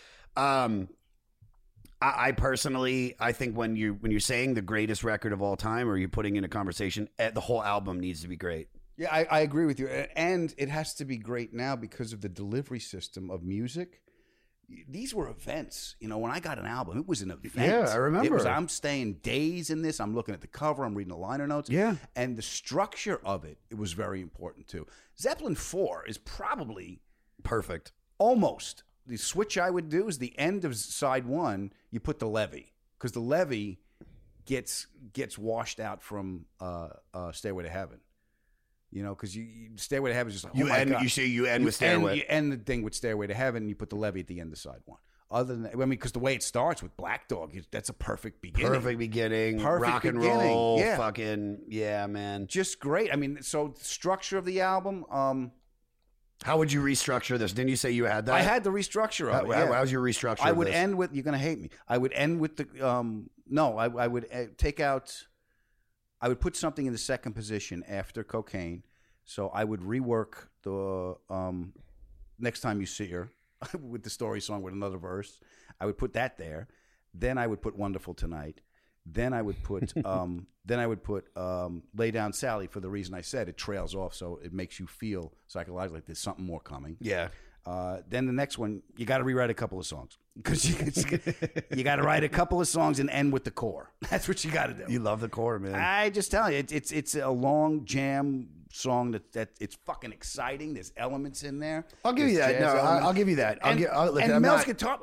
I personally, I think when you're saying the greatest record of all time, or you're putting in a conversation, the whole album needs to be great. Yeah, I agree with you. And it has to be great now because of the delivery system of music. These were events. When I got an album, it was an event. Yeah, I remember. I'm staying days in this. I'm looking at the cover. I'm reading the liner notes. Yeah. And the structure of it was very important too. Zeppelin 4 is probably perfect. Almost. The switch I would do is the end of side 1, you put the levy. Because the levy gets washed out from Stairway to Heaven. Because Stairway to Heaven is just like, you end with Stairway. You end the thing with Stairway to Heaven, and you put the levy at the end of side 1. Other than that, because the way it starts with Black Dog, that's a perfect beginning. Perfect beginning. Perfect rock and beginning. roll. Yeah. Fucking, yeah, man. Just great. So the structure of the album. How would you restructure this? Didn't you say you had that? I had the restructure of it. How's your restructure? I would end with, you're going to hate me. I would end with the, I would take out, I would put something in the second position after Cocaine. So I would rework the Next Time You See Her with the story song with another verse. I would put that there. Then I would put Wonderful Tonight. Then I would put Lay Down Sally, for the reason I said it trails off, so it makes you feel psychologically like there's something more coming. Yeah. Then the next one, you got to rewrite a couple of songs because you got to write a couple of songs and end with the core. That's what you got to do. You love the core, man. I just tell you, it's a long jam song that it's fucking exciting. There's elements in there. I'll give you that. No, I'll give you that. Mel's guitar,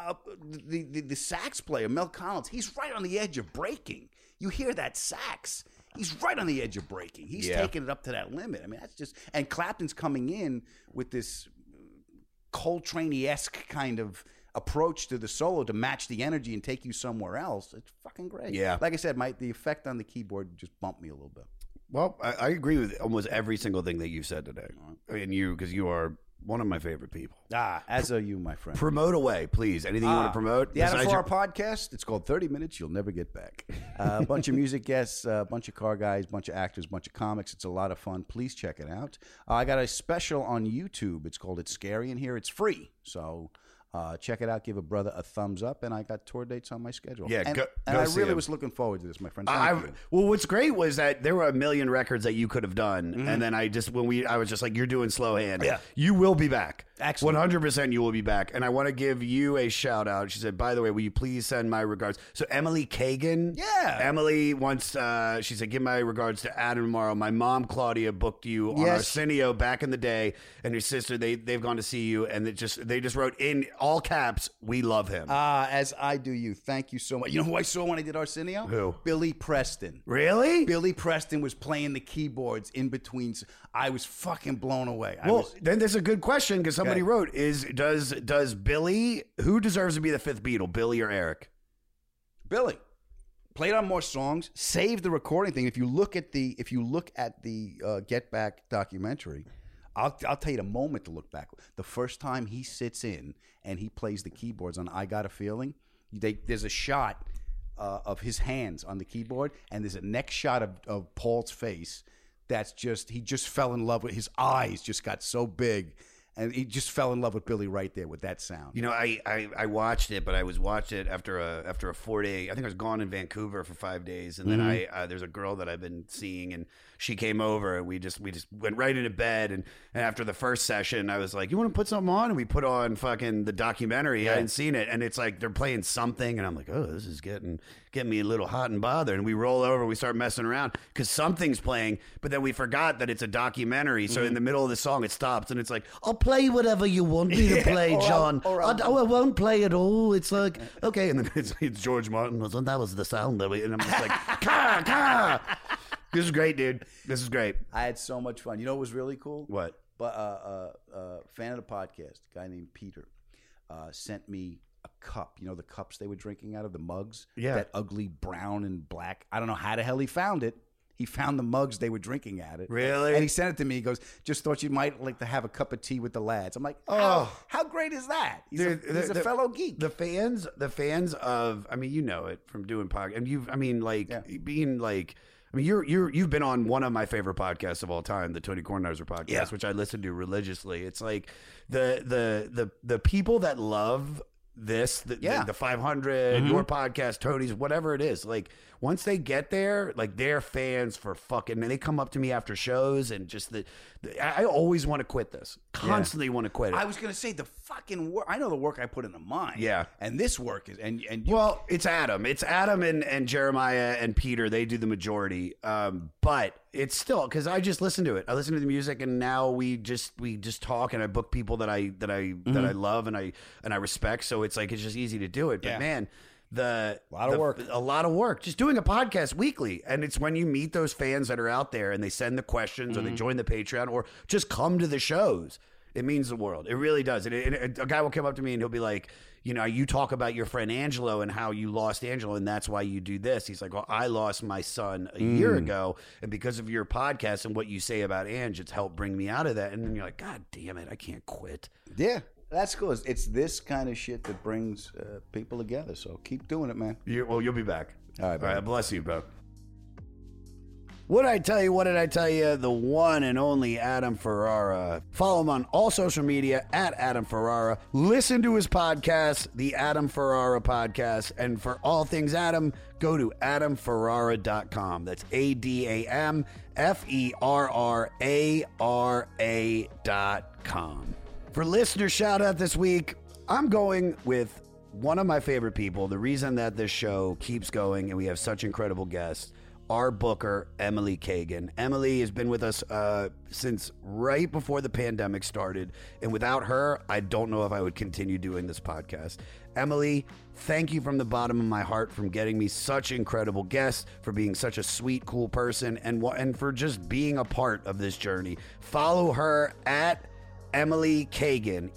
the sax player, Mel Collins, he's right on the edge of breaking. You hear that sax. He's right on the edge of breaking. He's taking it up to that limit. That's just, and Clapton's coming in with this Coltrane-esque kind of approach to the solo to match the energy and take you somewhere else. It's fucking great. Yeah. Like I said, the effect on the keyboard just bumped me a little bit. Well, I agree with almost every single thing that you've said today. And because you are one of my favorite people. As are you, my friend. Promote away, please. Anything you want to promote? The Adam Farrar podcast. It's called 30 Minutes You'll Never Get Back. A bunch of music guests, a bunch of car guys, a bunch of actors, a bunch of comics. It's a lot of fun. Please check it out. I got a special on YouTube. It's called It's Scary in Here. It's free. So check it out. Give a brother a thumbs up. And I got tour dates on my schedule. Yeah, and go I see really him. was looking forward to this, my friend. Thank you. Well, what's great was that there were a million records that you could have done, and then I was just like, "You're doing slow hand. Yeah. You will be back. Excellent. 100%. You will be back." And I want to give you a shout out. She said, "By the way, will you please send my regards?" So Emily Kagan, Emily wants. She said, "Give my regards to Adam tomorrow. My mom Claudia booked you on Arsenio back in the day, and your sister they've gone to see you, and they just wrote in all caps, 'We love him.'" As I do you. Thank you so much. You know who I saw when I did Arsenio? Who? Billy Preston. Really? Billy Preston was playing the keyboards in between. I was fucking blown away. Then there's a good question because somebody wrote: does Billy, who deserves to be the fifth Beatle, Billy or Eric? Billy played on more songs, saved the recording thing. If you look at the Get Back documentary, I'll tell you the moment to look back. The first time he sits in and he plays the keyboards on "I Got a Feeling," there's a shot of his hands on the keyboard, and there's a next shot of Paul's face. That's just, he just fell in love with, his eyes just got so big. And he just fell in love with Billy right there with that sound. You know, I watched it, but I watched it after a 4-day. I think I was gone in Vancouver for 5 days, and then there's a girl that I've been seeing, and she came over, and we just went right into bed, and after the first session, I was like, "You want to put something on?" And we put on fucking the documentary. I hadn't seen it, and it's like they're playing something, and I'm like, "Oh, this is getting me a little hot and bothered." And we roll over, we start messing around because something's playing, but then we forgot that it's a documentary. So in the middle of the song, it stops, and it's like, "I'll play whatever you want me to play, John. I won't play it all." It's like, okay, and then it's George Martin. And that was the sound that and I'm just like, "Ka ka." This is great, dude. This is great. I had so much fun. You know what was really cool? What? But fan of the podcast, a guy named Peter, sent me a cup. You know the cups they were drinking out of, the mugs? Yeah. That ugly brown and black. I don't know how the hell he found it. He found the mugs they were drinking at it. Really? And he sent it to me. He goes, "Just thought you might like to have a cup of tea with the lads." I'm like, how great is that? He's a fellow geek. The fans of, I mean, you know it from doing podcast, and you've been on one of my favorite podcasts of all time, the Tony Kornheiser podcast, which I listen to religiously. It's like the people that love this, the 500, your podcast, Tony's, whatever it is, like once they get there, like they're fans for fucking, and they come up to me after shows and just I always want to quit this, constantly want to quit it. I was going to say the fucking work. I know the work I put into mine. Yeah. And this work is, and well, it's Adam and Jeremiah and Peter. They do the majority. But it's still, because I just listen to it. I listen to the music, and now we just talk, and I book people that I love and I respect. So it's like, it's just easy to do it. But man, a lot of work just doing a podcast weekly. And it's when you meet those fans that are out there and they send the questions or they join the Patreon or just come to the shows, it means the world. It really does. And a guy will come up to me and he'll be like, you know, you talk about your friend Angelo and how you lost Angelo, and that's why you do this. He's like, well, I lost my son a year ago, and because of your podcast and what you say about Ange, it's helped bring me out of that. And then you're like, God damn it, I can't quit. Yeah. That's cool. It's this kind of shit that brings people together. So keep doing it, man. You'll be back. All right, bro. All right, bless you, bro. What did I tell you? The one and only Adam Ferrara. Follow him on all social media at Adam Ferrara. Listen to his podcast, the Adam Ferrara Podcast. And for all things Adam, go to adamferrara.com. That's AdamFerrara.com. For listener shout out this week, I'm going with one of my favorite people. The reason that this show keeps going and we have such incredible guests, our booker, Emily Kagan. Emily has been with us since right before the pandemic started. And without her, I don't know if I would continue doing this podcast. Emily, thank you from the bottom of my heart for getting me such incredible guests, for being such a sweet, cool person, and for just being a part of this journey. Follow her at Emily Kagan,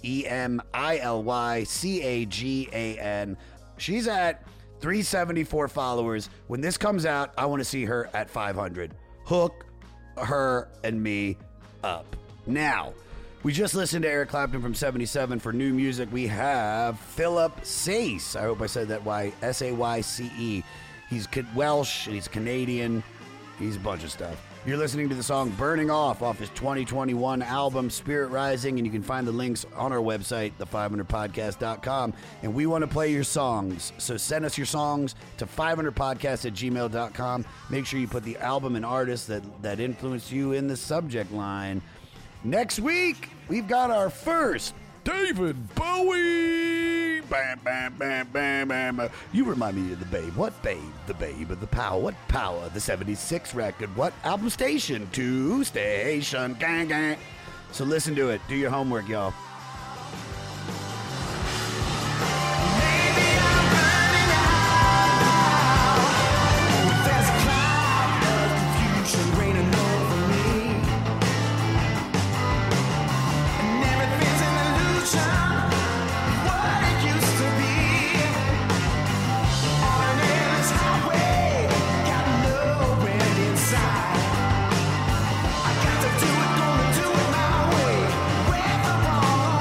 EMILYCAGAN. She's at 374 followers. When this comes out, I want to see her at 500. Hook her and me up. Now, we just listened to Eric Clapton from 77. For new music, we have Philip Sayce. I hope I said that right. Sayce. He's Welsh, he's Canadian, he's a bunch of stuff. You're listening to the song Burning Off his 2021 album, Spirit Rising, and you can find the links on our website, the500podcast.com. And we want to play your songs, so send us your songs to 500podcast@gmail.com. Make sure you put the album and artist that influenced you in the subject line. Next week, we've got our first David Bowie. Bam, bam, bam, bam, bam. You remind me of the Babe. What Babe? The Babe of the Power. What Power? The 76 record. What album station? 2 station. Gang, gang. So listen to it. Do your homework, y'all. I got to do it, gonna do it my way. Wherever wrong.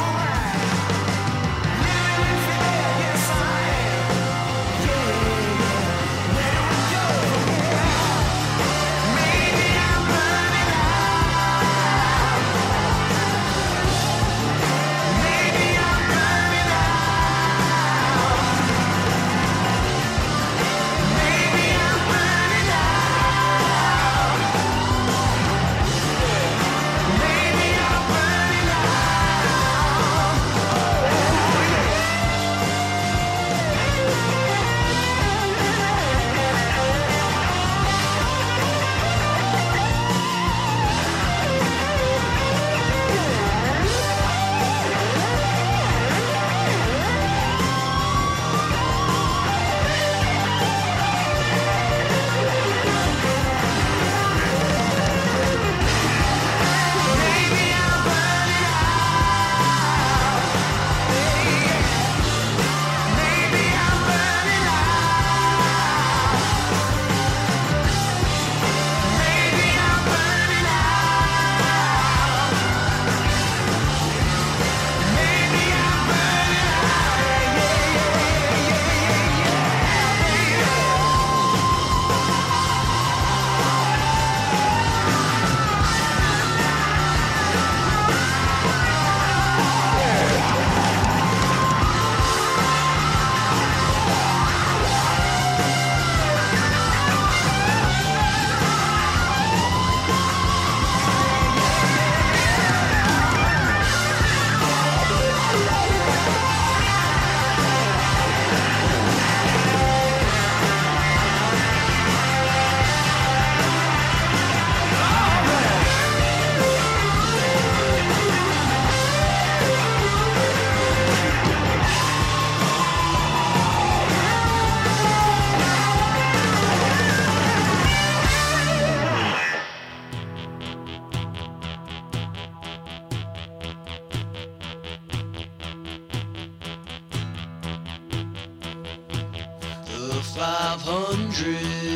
500,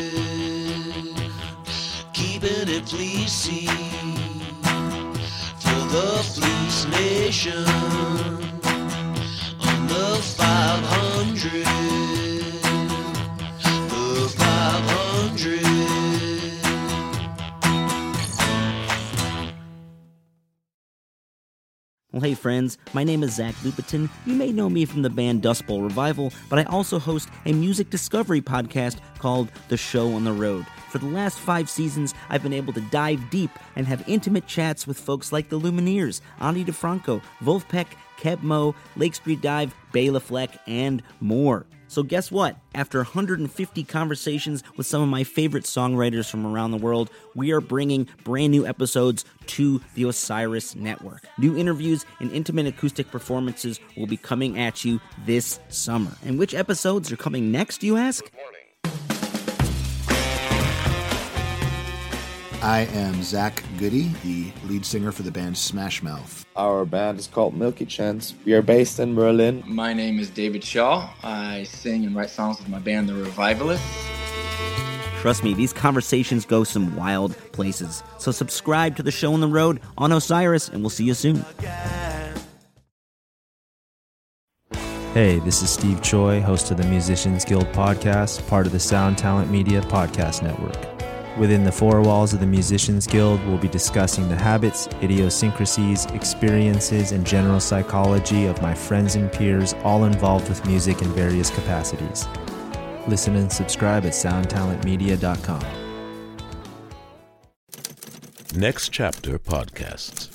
keeping it fleecy for the Fleece Nation on the 500, the 500. Well, hey friends, my name is Zach Lupetin. You may know me from the band Dust Bowl Revival, but I also host a music discovery podcast called The Show on the Road. For the last 5 seasons, I've been able to dive deep and have intimate chats with folks like the Lumineers, Ani DeFranco, Wolfpack, Keb Mo, Lake Street Dive, Bela Fleck, and more. So guess what? After 150 conversations with some of my favorite songwriters from around the world, we are bringing brand new episodes to the Osiris Network. New interviews and intimate acoustic performances will be coming at you this summer. And which episodes are coming next, you ask? I am Zach Goody, the lead singer for the band Smash Mouth. Our band is called Milky Chance. We are based in Berlin. My name is David Shaw. I sing and write songs with my band, The Revivalists. Trust me, these conversations go some wild places. So subscribe to The Show on the Road on Osiris, and we'll see you soon. Hey, this is Steve Choi, host of the Musicians Guild podcast, part of the Sound Talent Media Podcast Network. Within the 4 walls of the Musicians Guild, we'll be discussing the habits, idiosyncrasies, experiences, and general psychology of my friends and peers, all involved with music in various capacities. Listen and subscribe at soundtalentmedia.com. Next Chapter Podcasts.